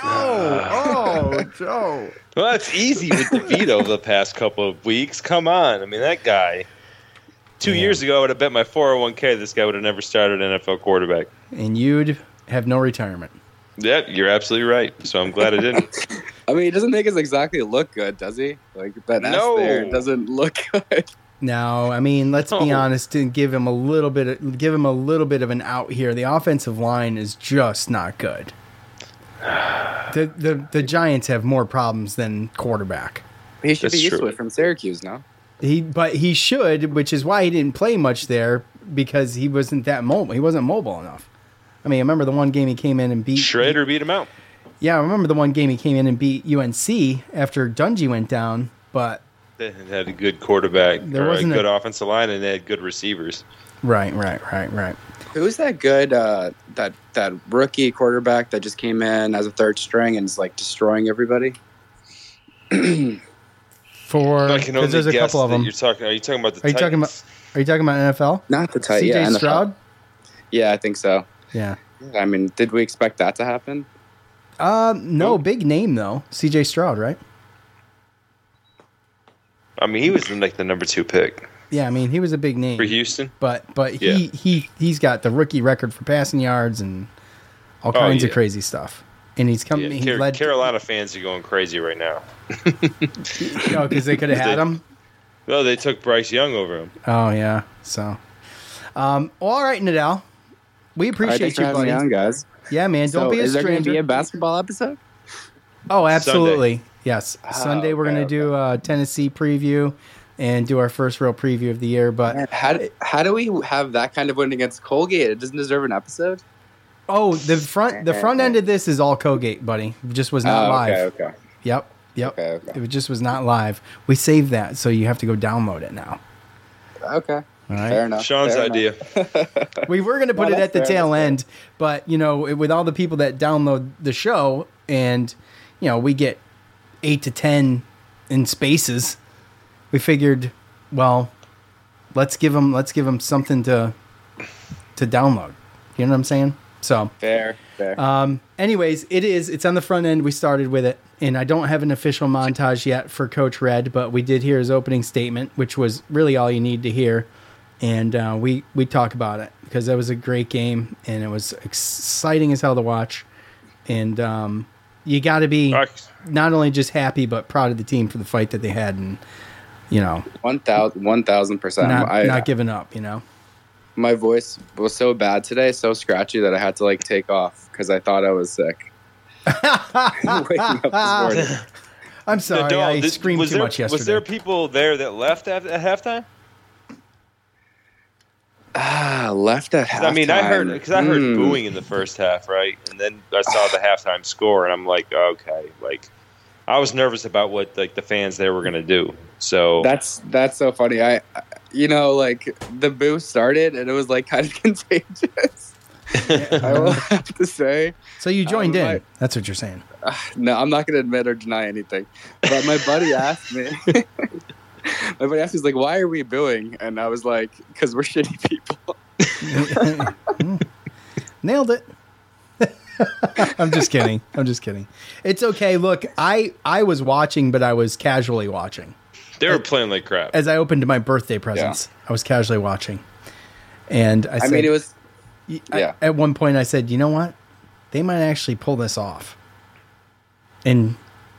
Joe! Well, that's easy with DeVito the past couple of weeks. Come on. I mean, that guy. 2 years ago, I would have bet my 401k this guy would have never started NFL quarterback. And you'd have no retirement. Yep, you're absolutely right. So I'm glad I didn't. I mean, he doesn't make us exactly look good, does he? Like that S there doesn't look good. No, I mean, let's be honest and give him a little bit of an out here. The offensive line is just not good. The Giants have more problems than quarterback. He should be used to it from Syracuse, no? But he should, which is why he didn't play much there, because he wasn't that mobile. He wasn't mobile enough. I mean, I remember the one game he came in and beat Schrader beat him out. Yeah, I remember the one game he came in and beat UNC after Dungy went down, but they had a good quarterback, there wasn't a good offensive line, and they had good receivers. Right. Who's that good that rookie quarterback that just came in as a third string and is like destroying everybody? I can only there's a guess couple of them. Are you talking about the Titans? Are you talking about NFL? Not the Titans. CJ Stroud? Yeah, I think so. Yeah. I mean, did we expect that to happen? No, big name though. CJ Stroud, right? I mean, he was like the number 2 pick. Yeah, I mean, he was a big name for Houston. But he's got the rookie record for passing yards and all kinds of crazy stuff. And he's coming. Yeah, Carolina fans are going crazy right now. Because they could have had him. No, they took Bryce Young over him. Oh yeah. So, all right, Nadal. We appreciate you, buddy. Me on, guys. Yeah, man. Don't be a stranger. Is there going to be a basketball episode? Oh, absolutely. Sunday. Yes. Sunday we're going to do a Tennessee preview and do our first real preview of the year. But man, how do we have that kind of win against Colgate? It doesn't deserve an episode. Oh, the front end of this is all Colgate, buddy. It just was not live. Okay. Yep. Okay. It just was not live. We saved that, so you have to go download it now. Okay. All right. Fair enough. Sean's idea. We were going to put it at the tail end, but with all the people that download the show, and we get 8 to 10 in spaces, we figured, well, let's give them something to download. You know what I'm saying? So fair. Anyways, it's on the front end. We started with it, and I don't have an official montage yet for Coach Red, but we did hear his opening statement, which was really all you need to hear. And we talk about it because that was a great game, and it was exciting as hell to watch. And you got to be not only just happy but proud of the team for the fight that they had, and 1,000%. Not giving up. My voice was so bad today, so scratchy that I had to take off because I thought I was sick. Waking up this morning. I'm sorry, I screamed too much yesterday. Was there people there that left at halftime? Left at halftime. I mean, I heard booing in the first half, right? And then I saw the halftime score, and I'm like, okay, I was nervous about what the fans there were going to do. So that's so funny. The boo started, and it was kind of contagious. I will have to say. So you joined in. That's what you're saying. No, I'm not going to admit or deny anything. But my buddy asked me. My buddy asked me, he's like, why are we booing? And I was like, because we're shitty people. Nailed it. I'm just kidding. It's okay. Look, I was watching, but I was casually watching. They were playing like crap. As I opened my birthday presents, I was casually watching. And I said, mean, it was... At one point, I said, you know what? They might actually pull this off. And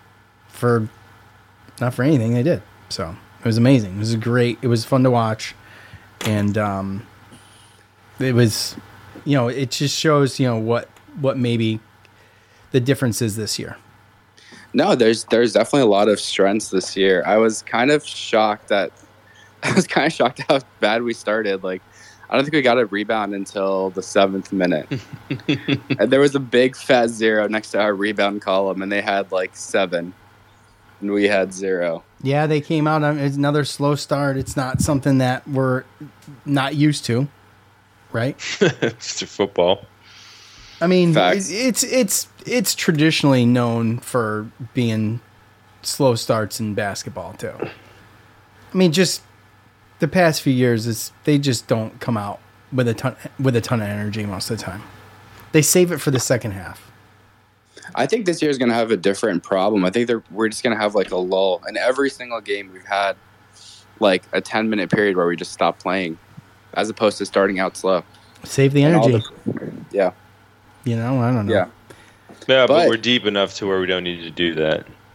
not for anything, they did. So it was amazing. It was great. It was fun to watch. And it was, it just shows, what maybe the difference is this year. No, there's definitely a lot of strengths this year. I was kind of shocked how bad we started. I don't think we got a rebound until the 7th minute. And there was a big fat 0 next to our rebound column, and they had 7, and we had 0. Yeah, they came out on another slow start. It's not something that we're not used to, right? It's football. I mean, it's traditionally known for being slow starts in basketball too. I mean, just the past few years, they just don't come out with a ton of energy most of the time. They save it for the second half. I think this year is going to have a different problem. I think we're just going to have a lull. In every single game, we've had a 10-minute period where we just stop playing, as opposed to starting out slow. Save the energy. Yeah. I don't know. Yeah. Yeah, but we're deep enough to where we don't need to do that.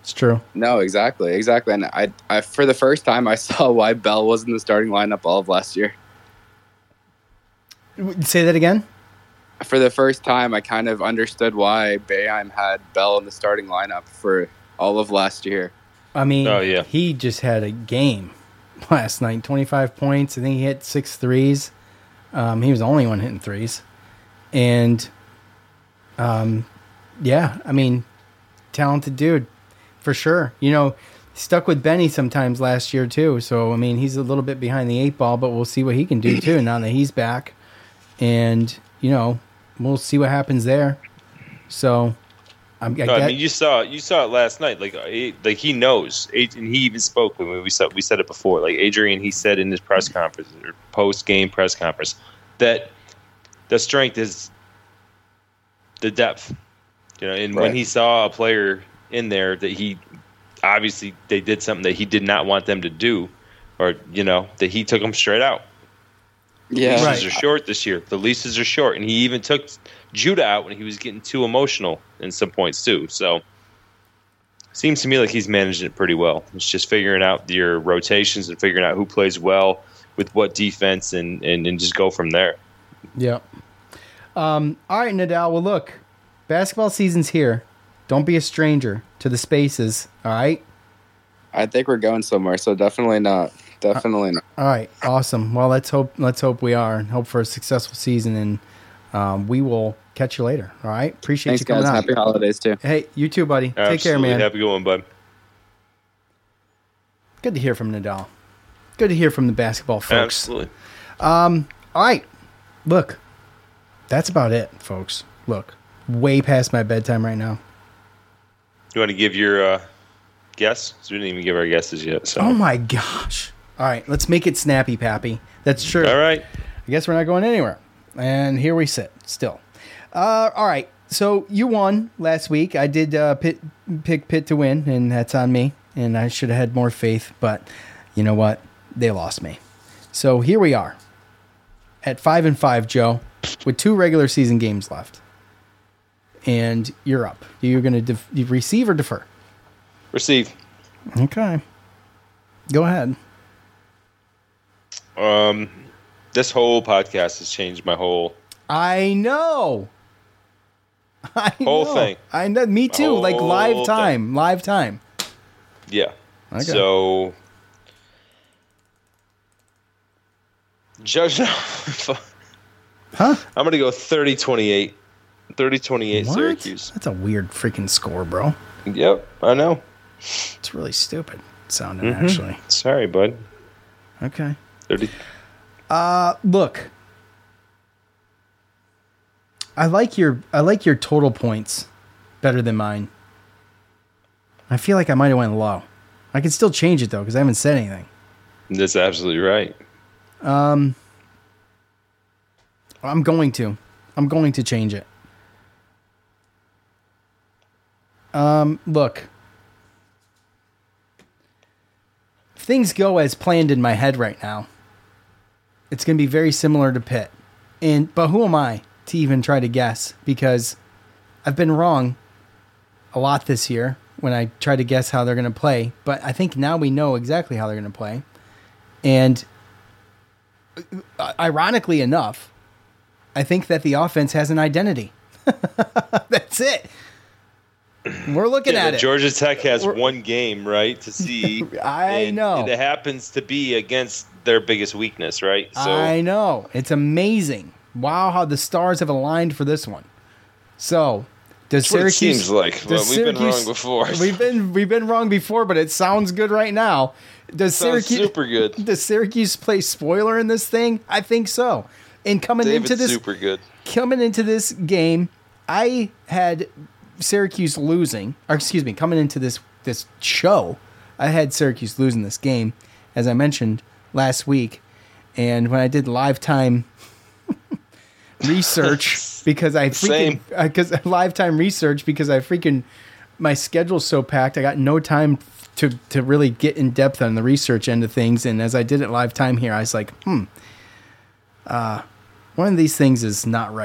It's true. No, exactly. And I for the first time, I saw why Bell was in the starting lineup all of last year. Say that again? For the first time, I kind of understood why Boeheim had Bell in the starting lineup for all of last year. I mean, Oh, he just had a game last night. 25 points. I think he hit 6 threes. He was the only one hitting threes. And, yeah, I mean, talented dude, for sure. You know, stuck with Benny sometimes last year, too. So, I mean, he's a little bit behind the 8 ball, but we'll see what he can do, too, now that he's back. And, you know, we'll see what happens there. So, I mean, you saw it last night. Like he knows, and he even spoke when we said it before. Like Adrian, he said in his press conference or post game press conference that the strength is the depth. You know, and when he saw a player in there that he obviously they did something that he did not want them to do, or you know that he took them straight out. Yeah, leases are short this year. The leases are short, and he even took Judah out when he was getting too emotional in some points too. So, seems to me like he's managing it pretty well. It's just figuring out your rotations and figuring out who plays well with what defense, and just go from there. Yeah. All right, Nadal. Well, look, basketball season's here. Don't be a stranger to the spaces. All right. I think we're going somewhere, so definitely not. Definitely not. All right, awesome. Well, let's hope we are, and hope for a successful season, and we will catch you later. All right, appreciate Thanks, you coming guys. out. Happy holidays too. Hey, you too, buddy. Absolutely. Take care, man. Have a good one, bud. Good to hear from Nadal. Good to hear from the basketball folks. Absolutely. All right, look, that's about it, folks. Look, way past my bedtime right now. You want to give your guess? So we didn't even give our guesses yet. So. Oh my gosh. All right, let's make it snappy, Pappy. That's true. All right. I guess we're not going anywhere. And here we sit, still. All right, so you won last week. I did pick Pitt to win, and that's on me. And I should have had more faith, but you know what? They lost me. So here we are at 5-5, Joe, with 2 regular season games left. And you're up. You're going to receive or defer? Receive. Okay. Go ahead. This whole podcast has changed my whole. I know. Whole thing. I know. Me too. Like live time. Live time. Yeah. Okay. So, judge. Huh? I'm going to go 30-28. 30-28 What? Syracuse. That's a weird freaking score, bro. Yep, I know. It's really stupid sounding, actually. Sorry, bud. Okay. 30. Look. I like your total points better than mine. I feel like I might have went low. I can still change it though because I haven't said anything. That's absolutely right. I'm going to change it. Look. If things go as planned in my head right now, it's going to be very similar to Pitt. But who am I to even try to guess? Because I've been wrong a lot this year when I try to guess how they're going to play. But I think now we know exactly how they're going to play. And ironically enough, I think that the offense has an identity. That's it. We're looking at it. Georgia Tech has one game, right, to see. I know. It happens to be against their biggest weakness, right? So I know. It's amazing. Wow, how the stars have aligned for this one. So, does that's what Syracuse... it seems like. Well, we've been wrong before. We've been wrong before, but it sounds good right now. Does Sounds Syracuse super good. Does Syracuse play spoiler in this thing? I think so. And coming into this game, I had Syracuse losing, or excuse me, coming into this show, I had Syracuse losing this game, as I mentioned last week. And when I did live time research, because I my schedule's so packed, I got no time to really get in depth on the research end of things. And as I did it live time here, I was like, one of these things is not right.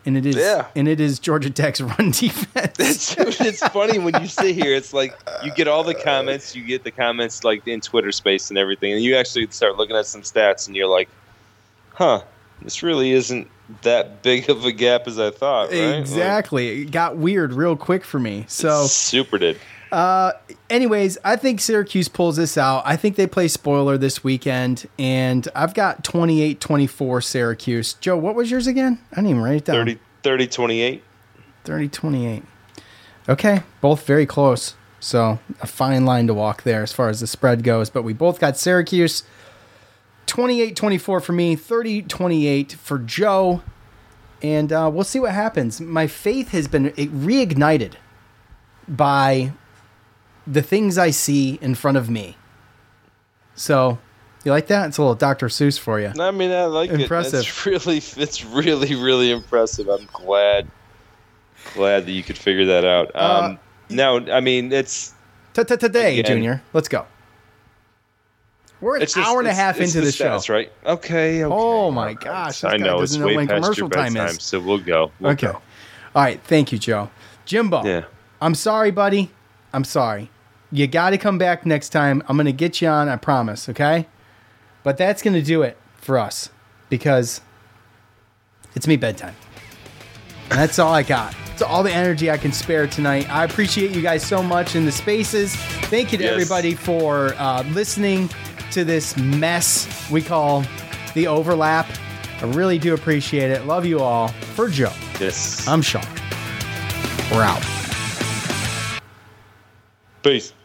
and it is Georgia Tech's run defense. It's funny when you sit here. It's like you get all the comments. You get the comments like in Twitter space and everything, and you actually start looking at some stats, and you're like, "Huh, this really isn't that big of a gap as I thought." Right? Exactly. It got weird real quick for me. So super did. Anyways, I think Syracuse pulls this out. I think they play spoiler this weekend, and I've got 28-24 Syracuse. Joe, what was yours again? I didn't even write it down. 30-28. 30-28. Okay, both very close. So a fine line to walk there as far as the spread goes. But we both got Syracuse. 28-24 for me, 30-28 for Joe. And we'll see what happens. My faith has been reignited by the things I see in front of me. So, you like that? It's a little Dr. Seuss for you. I mean, I like impressive. It's really, really impressive. I'm glad that you could figure that out. Now, I mean, it's today, again, Junior. Let's go. We're an hour and a half into the show, right? Okay. Oh my gosh! I know it's way when past commercial your time bedtime, is. so we'll go. Okay. All right. Thank you, Joe. Jimbo. Yeah. I'm sorry, buddy. I'm sorry. You got to come back next time. I'm going to get you on, I promise, okay? But that's going to do it for us because it's me bedtime. And that's all I got. It's all the energy I can spare tonight. I appreciate you guys so much in the spaces. Thank you to everybody for listening to this mess we call The Overlap. I really do appreciate it. Love you all. For Joe. Yes. I'm Sean. We're out. Peace.